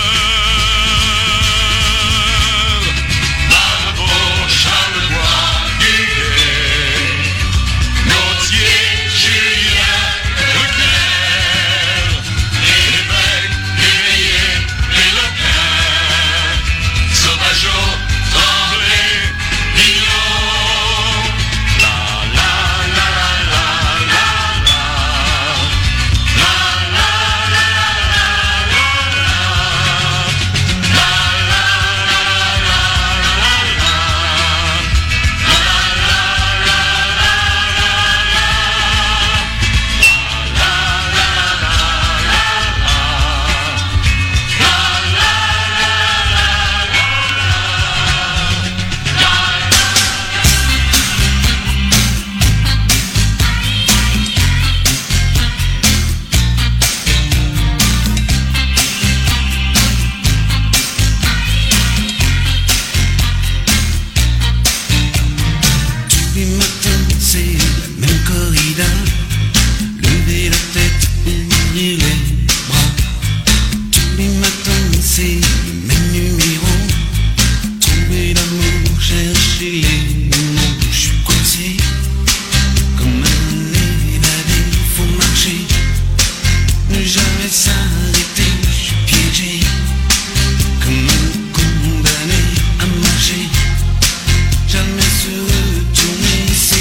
Bravo, Charlebois, Duguay, Gauthier, Julien, Leclerc, l'évêque, l'éveillé, l'éloquent, Sauvageau, Tremblay, Guillaume. La la la la la la la la la Tous les matins, c'est la même corrida. Lever la tête, ouvrir les bras. Tous les matins, c'est le même numéro. Trouver l'amour, chercher les mots. Je suis coincé comme un évadé. Faut marcher, ne jamais s'arrêter. Je suis piégé comme un condamné à marcher. Jamais se retourner, c'est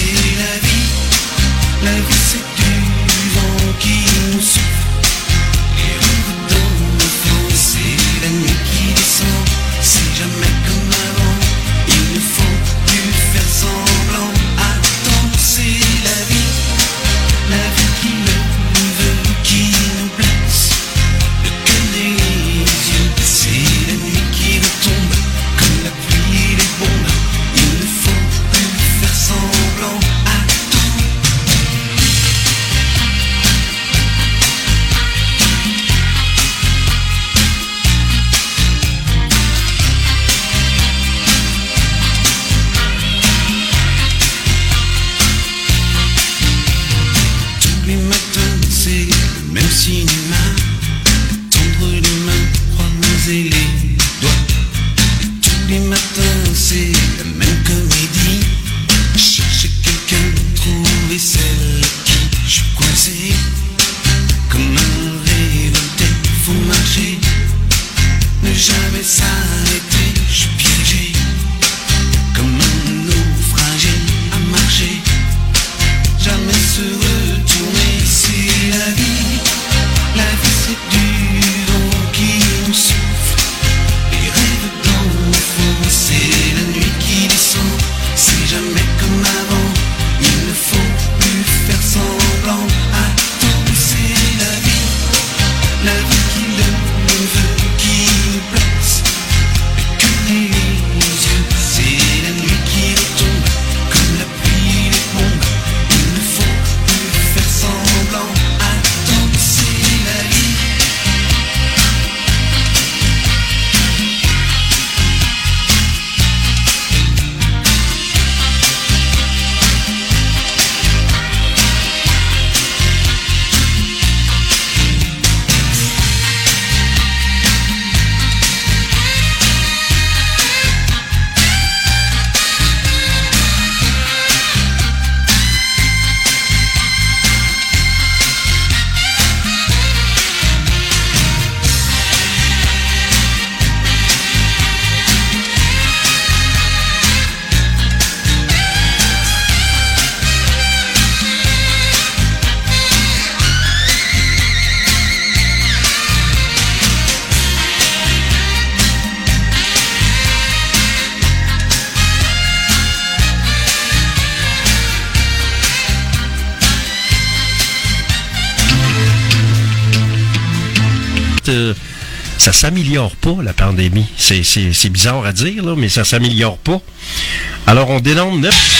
ça s'améliore pas, la pandémie. C'est bizarre à dire, là, mais ça s'améliore pas. Alors, on dénombre 9...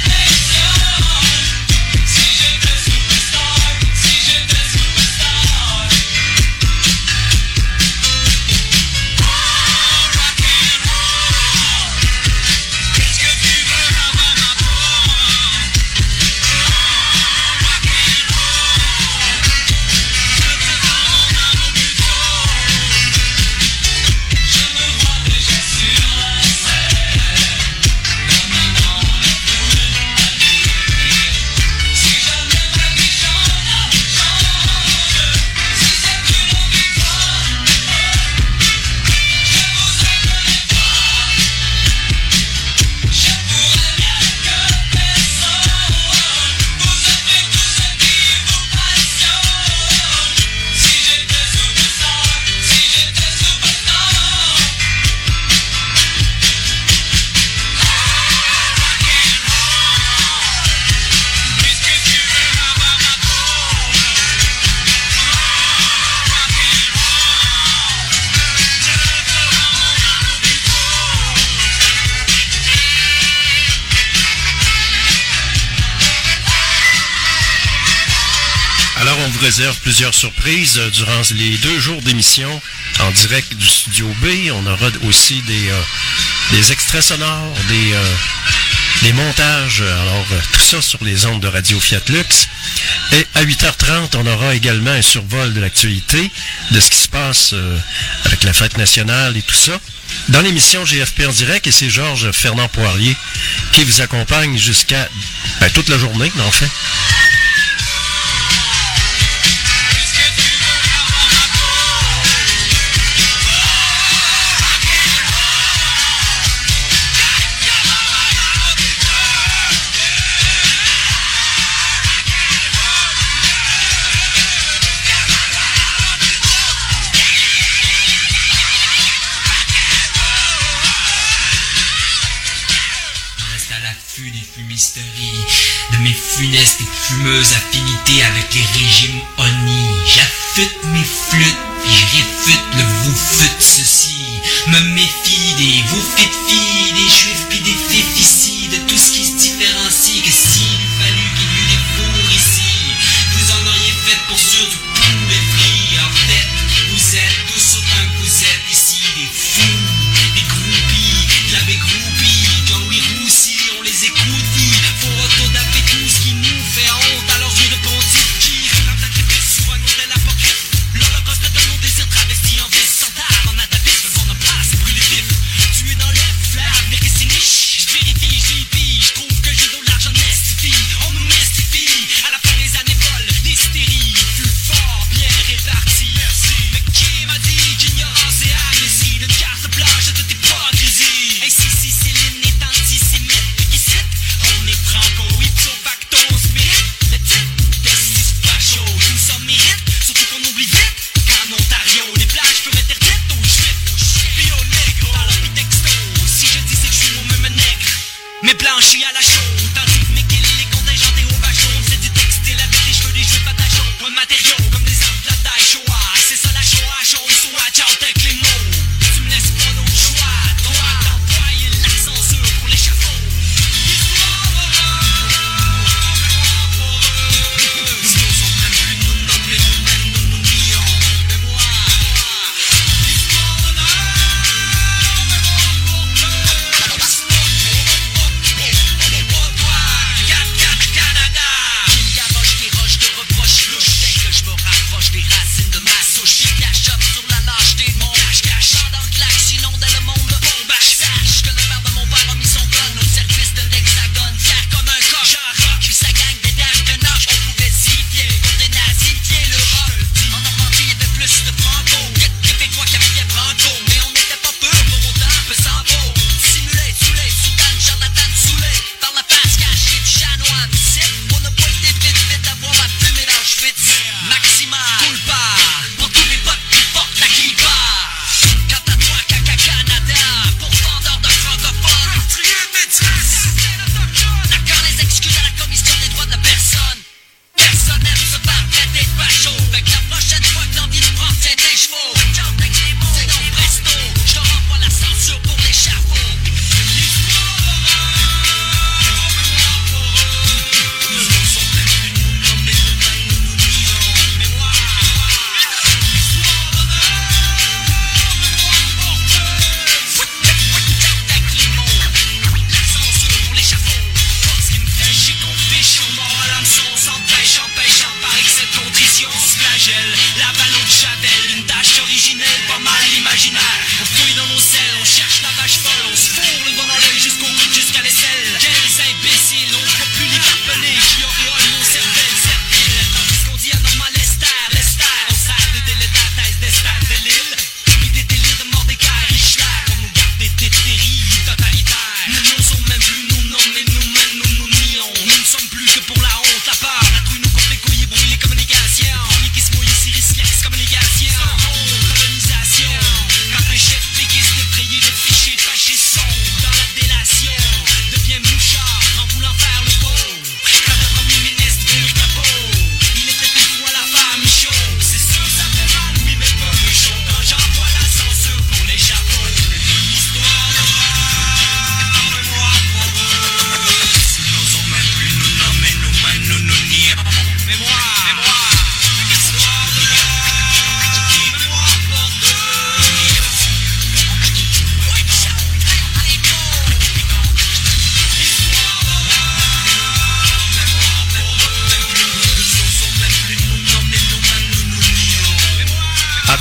Réserve plusieurs surprises durant les 2 jours d'émission en direct du Studio B. On aura aussi des extraits sonores, des montages, alors tout ça sur les ondes de Radio Fiat Lux. Et à 8h30, on aura également un survol de l'actualité, de ce qui se passe avec la fête nationale et tout ça. Dans l'émission GFP en direct, et c'est Georges Fernand Poirier qui vous accompagne jusqu'à toute la journée, en fait. De mes funestes et fumeuses affinités avec les régimes honnis. J'affûte mes flûtes, puis je réfute le vous fûtes ceci. Me méfie des vous faites filles, des juifs puis des féficides, de tout ce qui se différencie. Que s'il fallut qu'il y eût des fours ici, vous en auriez fait pour sûr du poulet frit. En fait, vous êtes tous autant que vous êtes ici, des fous, des groupies, de la bégroupie, Jean-Louis Roussy, on les écoute. Faut autodaper tout ce qui nous fait honte à leurs yeux de pontife qui réclament sacrifice sur un hôtel apocryphe. L'holocauste de nos désirs travestis en vice, sans tard, en atavisme, vendre en place et brûler vif. Tuer dans les flammes, mais c'est niche. J'vérifie, j'y pige, j'trouve que j'ai de l'argent mystifie. On nous mystifie, à la fin les années folles, l'hystérie, plus fort, bien réparti. Merci. Mais qui m'a dit qu'ignorance et amnésie d'une carte blanche de toute hypocrisie? Ainsi, si Céline est antisémite, qui cite, on est franco, ipso facto, on se mérite. Le type, testis facho, tout ça mérite. Surtout qu'on oublie vite qu'en Ontario, les plages peuvent être interdites aux juifs. Puis aux négros, dans leur texto, si je disais que je suis moi-même un nègre, mais blanchi à la chaude, tandis que mes kills, les contingentés au vachon, c'est du textile avec les cheveux des juifs attachants. Point de matériaux, comme des arbres de la daille Shoah. C'est ça la Shoah, chaude, soit ciao, avec les mots. Tu me laisses pas d'autre choix, droit d'employer la censure pour l'échafaud.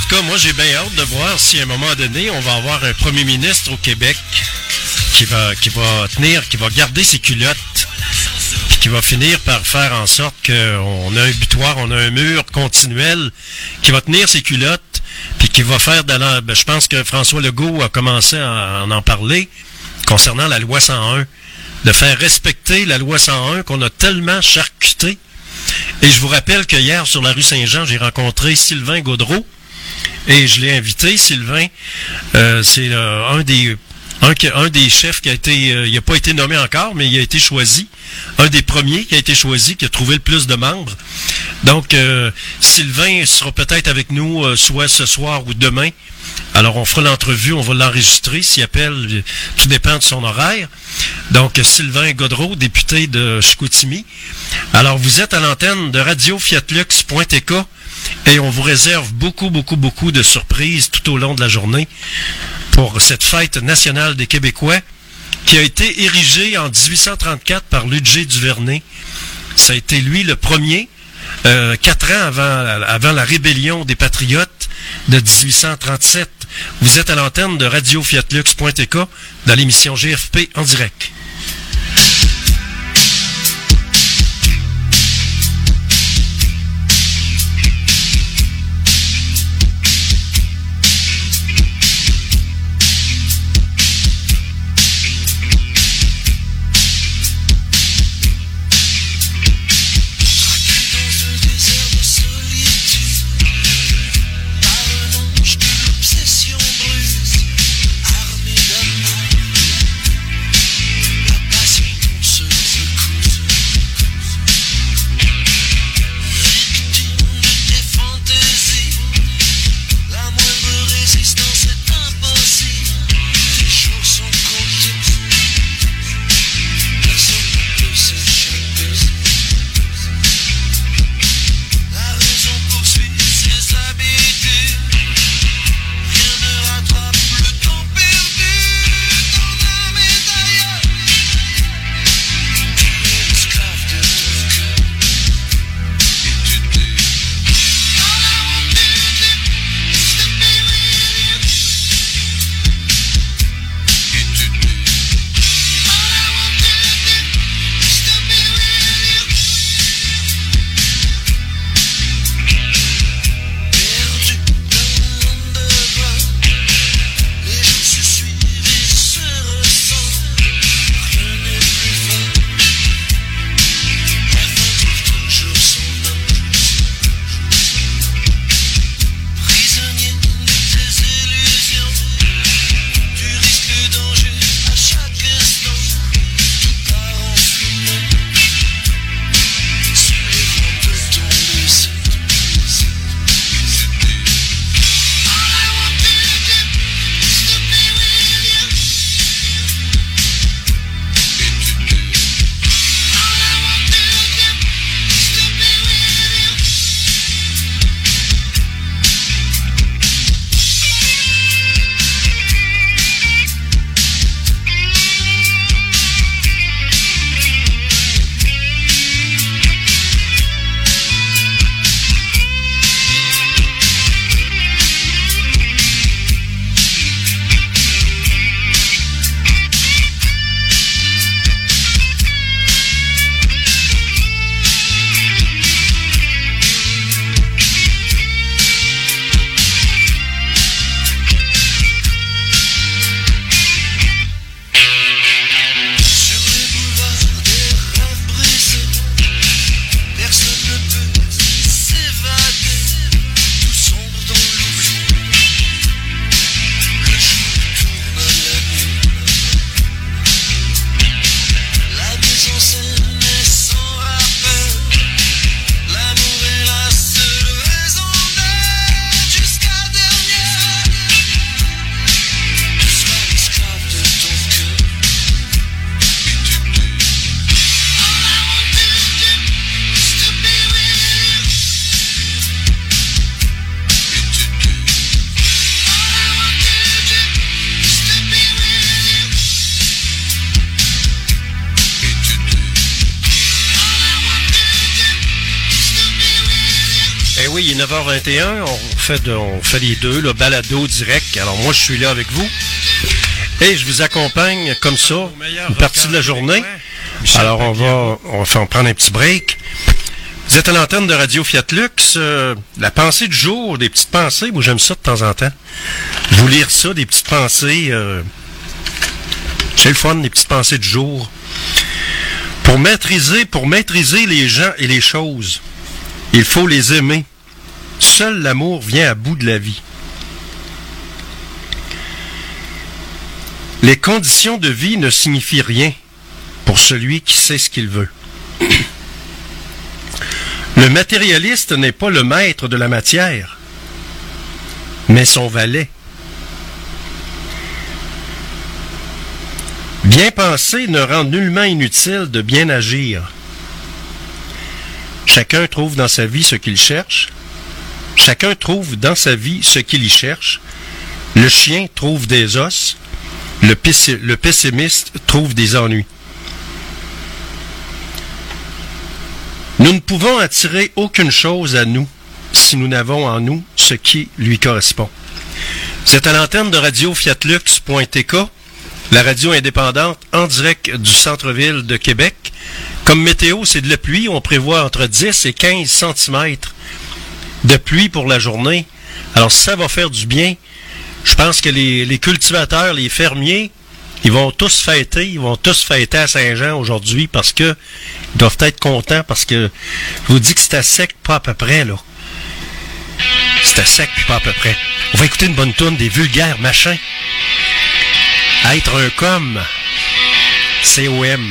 tout cas, moi, j'ai bien hâte de voir si à un moment donné, on va avoir un premier ministre au Québec qui va garder ses culottes, puis qui va finir par faire en sorte qu'on a un butoir, on a un mur continuel, qui va tenir ses culottes, puis qui va faire je pense que François Legault a commencé à en parler concernant la loi 101, de faire respecter la loi 101 qu'on a tellement charcutée. Et je vous rappelle que hier, sur la rue Saint-Jean, j'ai rencontré Sylvain Gaudreault, et je l'ai invité. Sylvain, c'est un des chefs qui a été, il n'a pas été nommé encore, mais il a été choisi. Un des premiers qui a été choisi, qui a trouvé le plus de membres. Donc, Sylvain sera peut-être avec nous, soit ce soir ou demain. Alors, on fera l'entrevue, on va l'enregistrer s'il appelle, tout dépend de son horaire. Donc, Sylvain Gaudreault, député de Chicoutimi. Alors, vous êtes à l'antenne de radio-fiatlux.tk et on vous réserve beaucoup de surprises tout au long de la journée pour cette fête nationale des Québécois qui a été érigée en 1834 par Ludger Duvernay. Ça a été lui le premier, 4 ans avant la rébellion des Patriotes de 1837. Vous êtes à l'antenne de radio-fiatlux.tk dans l'émission GFP en direct. Obsession bruse, armée d'hommes oui, il est 9h21. On fait les deux, le balado direct. Alors, moi, je suis là avec vous. Et je vous accompagne comme ça, une partie de la journée. Alors, on va prendre un petit break. Vous êtes à l'antenne de Radio Fiat Lux. La pensée du jour, des petites pensées. Moi, j'aime ça de temps en temps. Vous lire ça, des petites pensées. C'est le fun, des petites pensées du jour. Pour maîtriser les gens et les choses, il faut les aimer. Seul l'amour vient à bout de la vie. Les conditions de vie ne signifient rien pour celui qui sait ce qu'il veut. Le matérialiste n'est pas le maître de la matière, mais son valet. Bien penser ne rend nullement inutile de bien agir. Chacun trouve dans sa vie ce qu'il cherche. Chacun trouve dans sa vie ce qu'il y cherche. Le chien trouve des os. Le pessimiste trouve des ennuis. Nous ne pouvons attirer aucune chose à nous si nous n'avons en nous ce qui lui correspond. C'est à l'antenne de Radio Fiatlux.tk, la radio indépendante en direct du centre-ville de Québec. Comme météo, c'est de la pluie. On prévoit entre 10 et 15 cm de pluie pour la journée. Alors, ça va faire du bien. Je pense que les cultivateurs, les fermiers, ils vont tous fêter à Saint-Jean aujourd'hui parce que ils doivent être contents parce que je vous dis que c'était sec, pas à peu près, là. C'était sec, pas à peu près. On va écouter une bonne tourne des Vulgaires Machins. Être un com. C-O-M.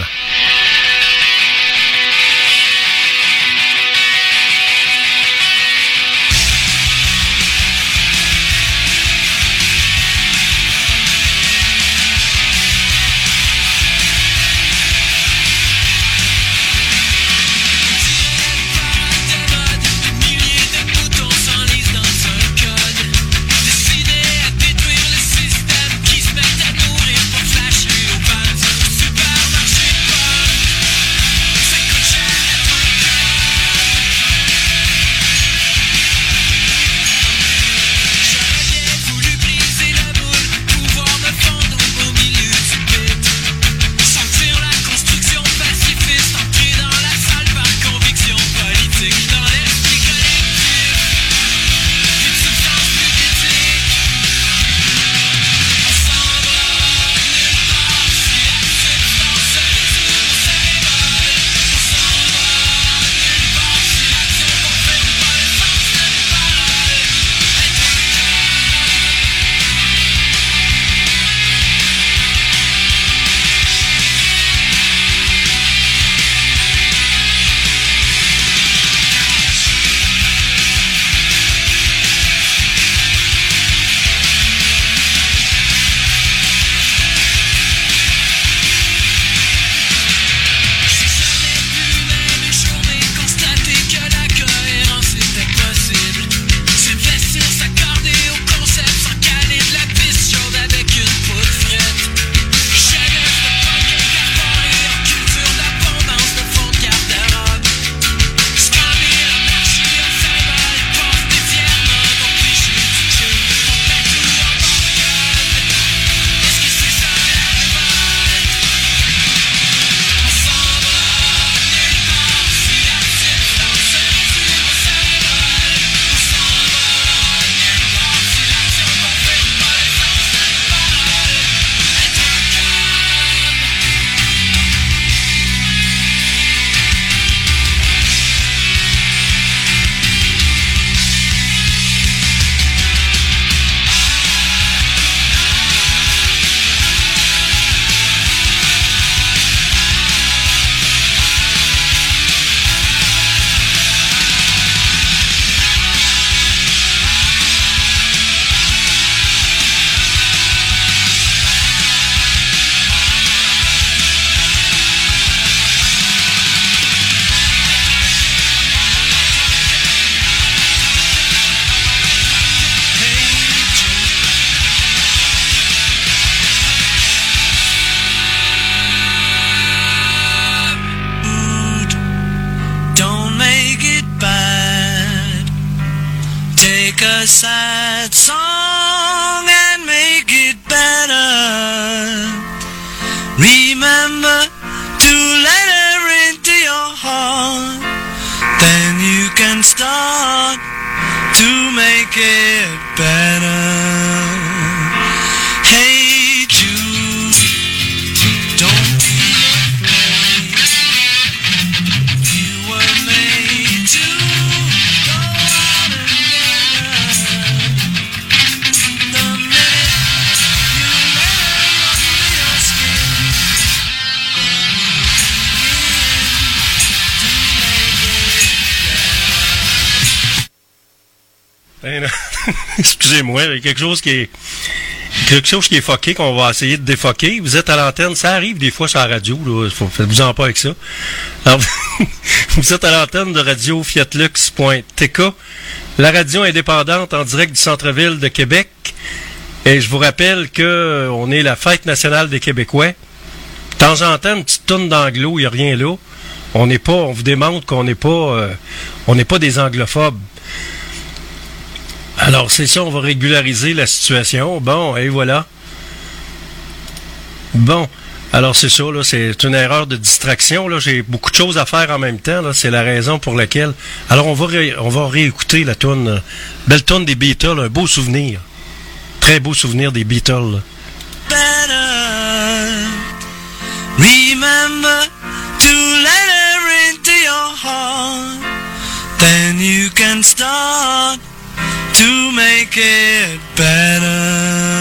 Supermarché take a sad song and make it better. Remember to let her into your heart. Then you can start to make it better. Hey Jude, don't be afraid. You were made to go out and get her. The minute you let her under your skin, Excusez-moi, il y a quelque chose qui est fucké qu'on va essayer de défoquer. Vous êtes à l'antenne, ça arrive des fois sur la radio, là, faites-vous-en pas avec ça. Alors, vous êtes à l'antenne de radio fiatlux.tk, la radio indépendante en direct du centre-ville de Québec. Et je vous rappelle que on est la fête nationale des Québécois. De temps en temps, une petite tourne d'anglo, il n'y a rien là. On vous démontre qu'on n'est pas des anglophobes. Alors, c'est ça, on va régulariser la situation. Bon, et voilà. Bon, alors c'est ça, là, c'est une erreur de distraction. Là, j'ai beaucoup de choses à faire en même temps. Là, c'est la raison pour laquelle... Alors, on va réécouter la toune, belle toune des Beatles, un beau souvenir. Très beau souvenir des Beatles. Better. Remember to let her into your heart. Then you can start to make it better.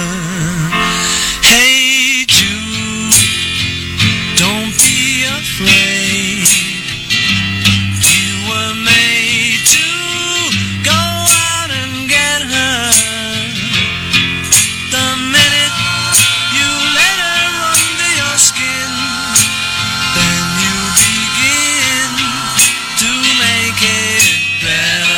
Hey Jude, don't be afraid. You were made to go out and get her. The minute you let her under your skin, then you begin to make it better.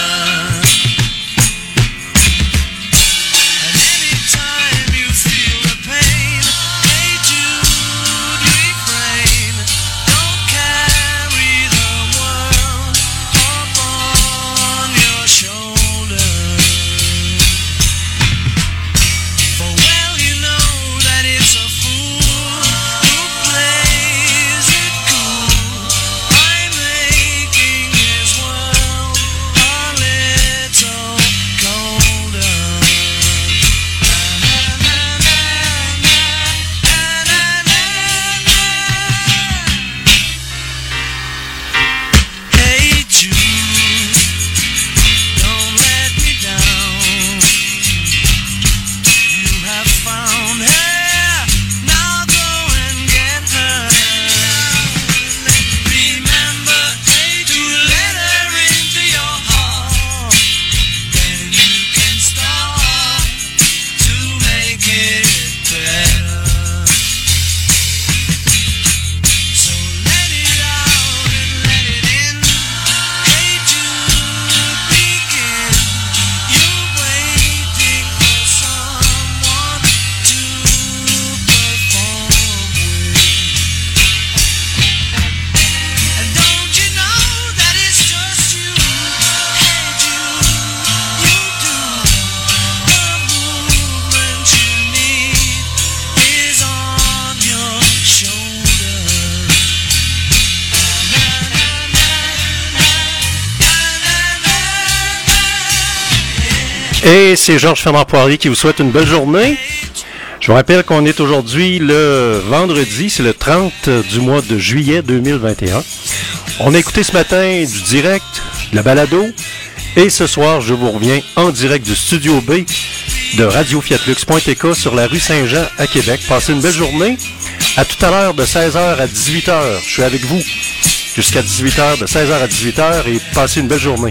Et c'est Georges Fernand-Poirier qui vous souhaite une belle journée. Je vous rappelle qu'on est aujourd'hui le vendredi, c'est le 30 du mois de juillet 2021. On a écouté ce matin du direct, de la balado, et ce soir, je vous reviens en direct du Studio B de Radio Fiatlux.tk sur la rue Saint-Jean à Québec. Passez une belle journée. À tout à l'heure de 16h à 18h. Je suis avec vous jusqu'à 18h, de 16h à 18h, et passez une belle journée.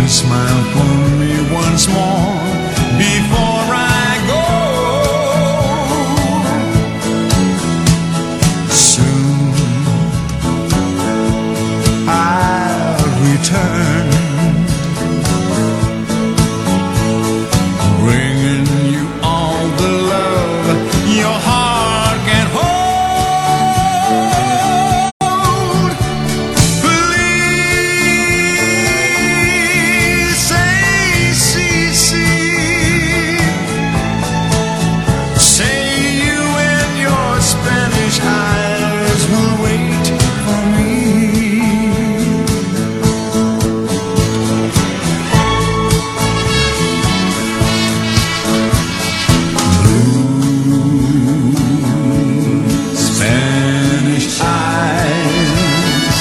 smile for me once more before I go. Soon I'll return, bringing you all the love your heart can hold. Please say, say you and your Spanish eyes will wait for me. Spanish eyes,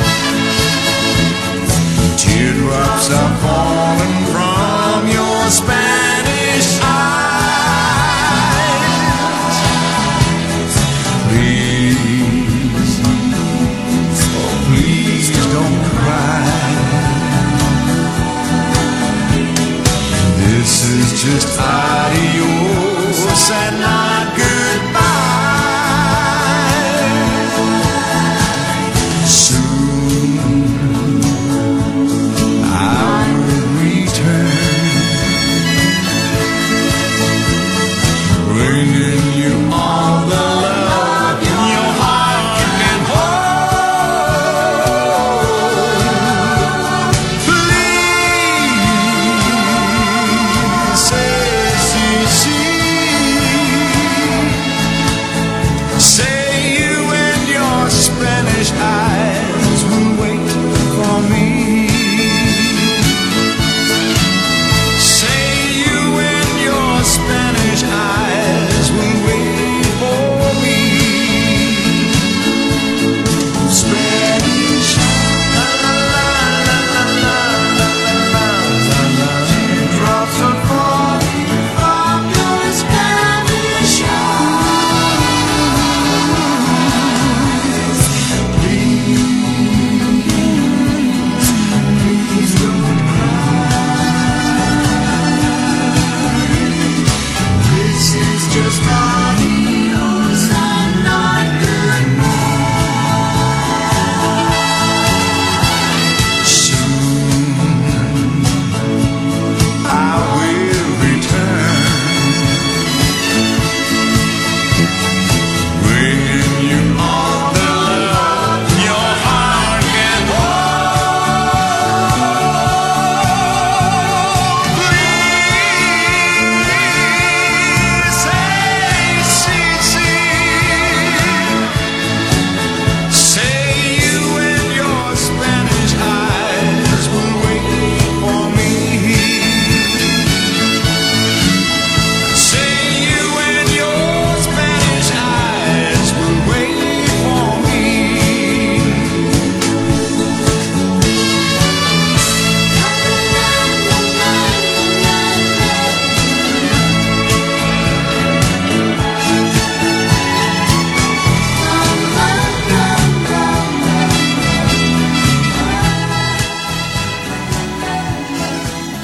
teardrops are falling from your Spanish eyes. Please, oh please don't cry. This is just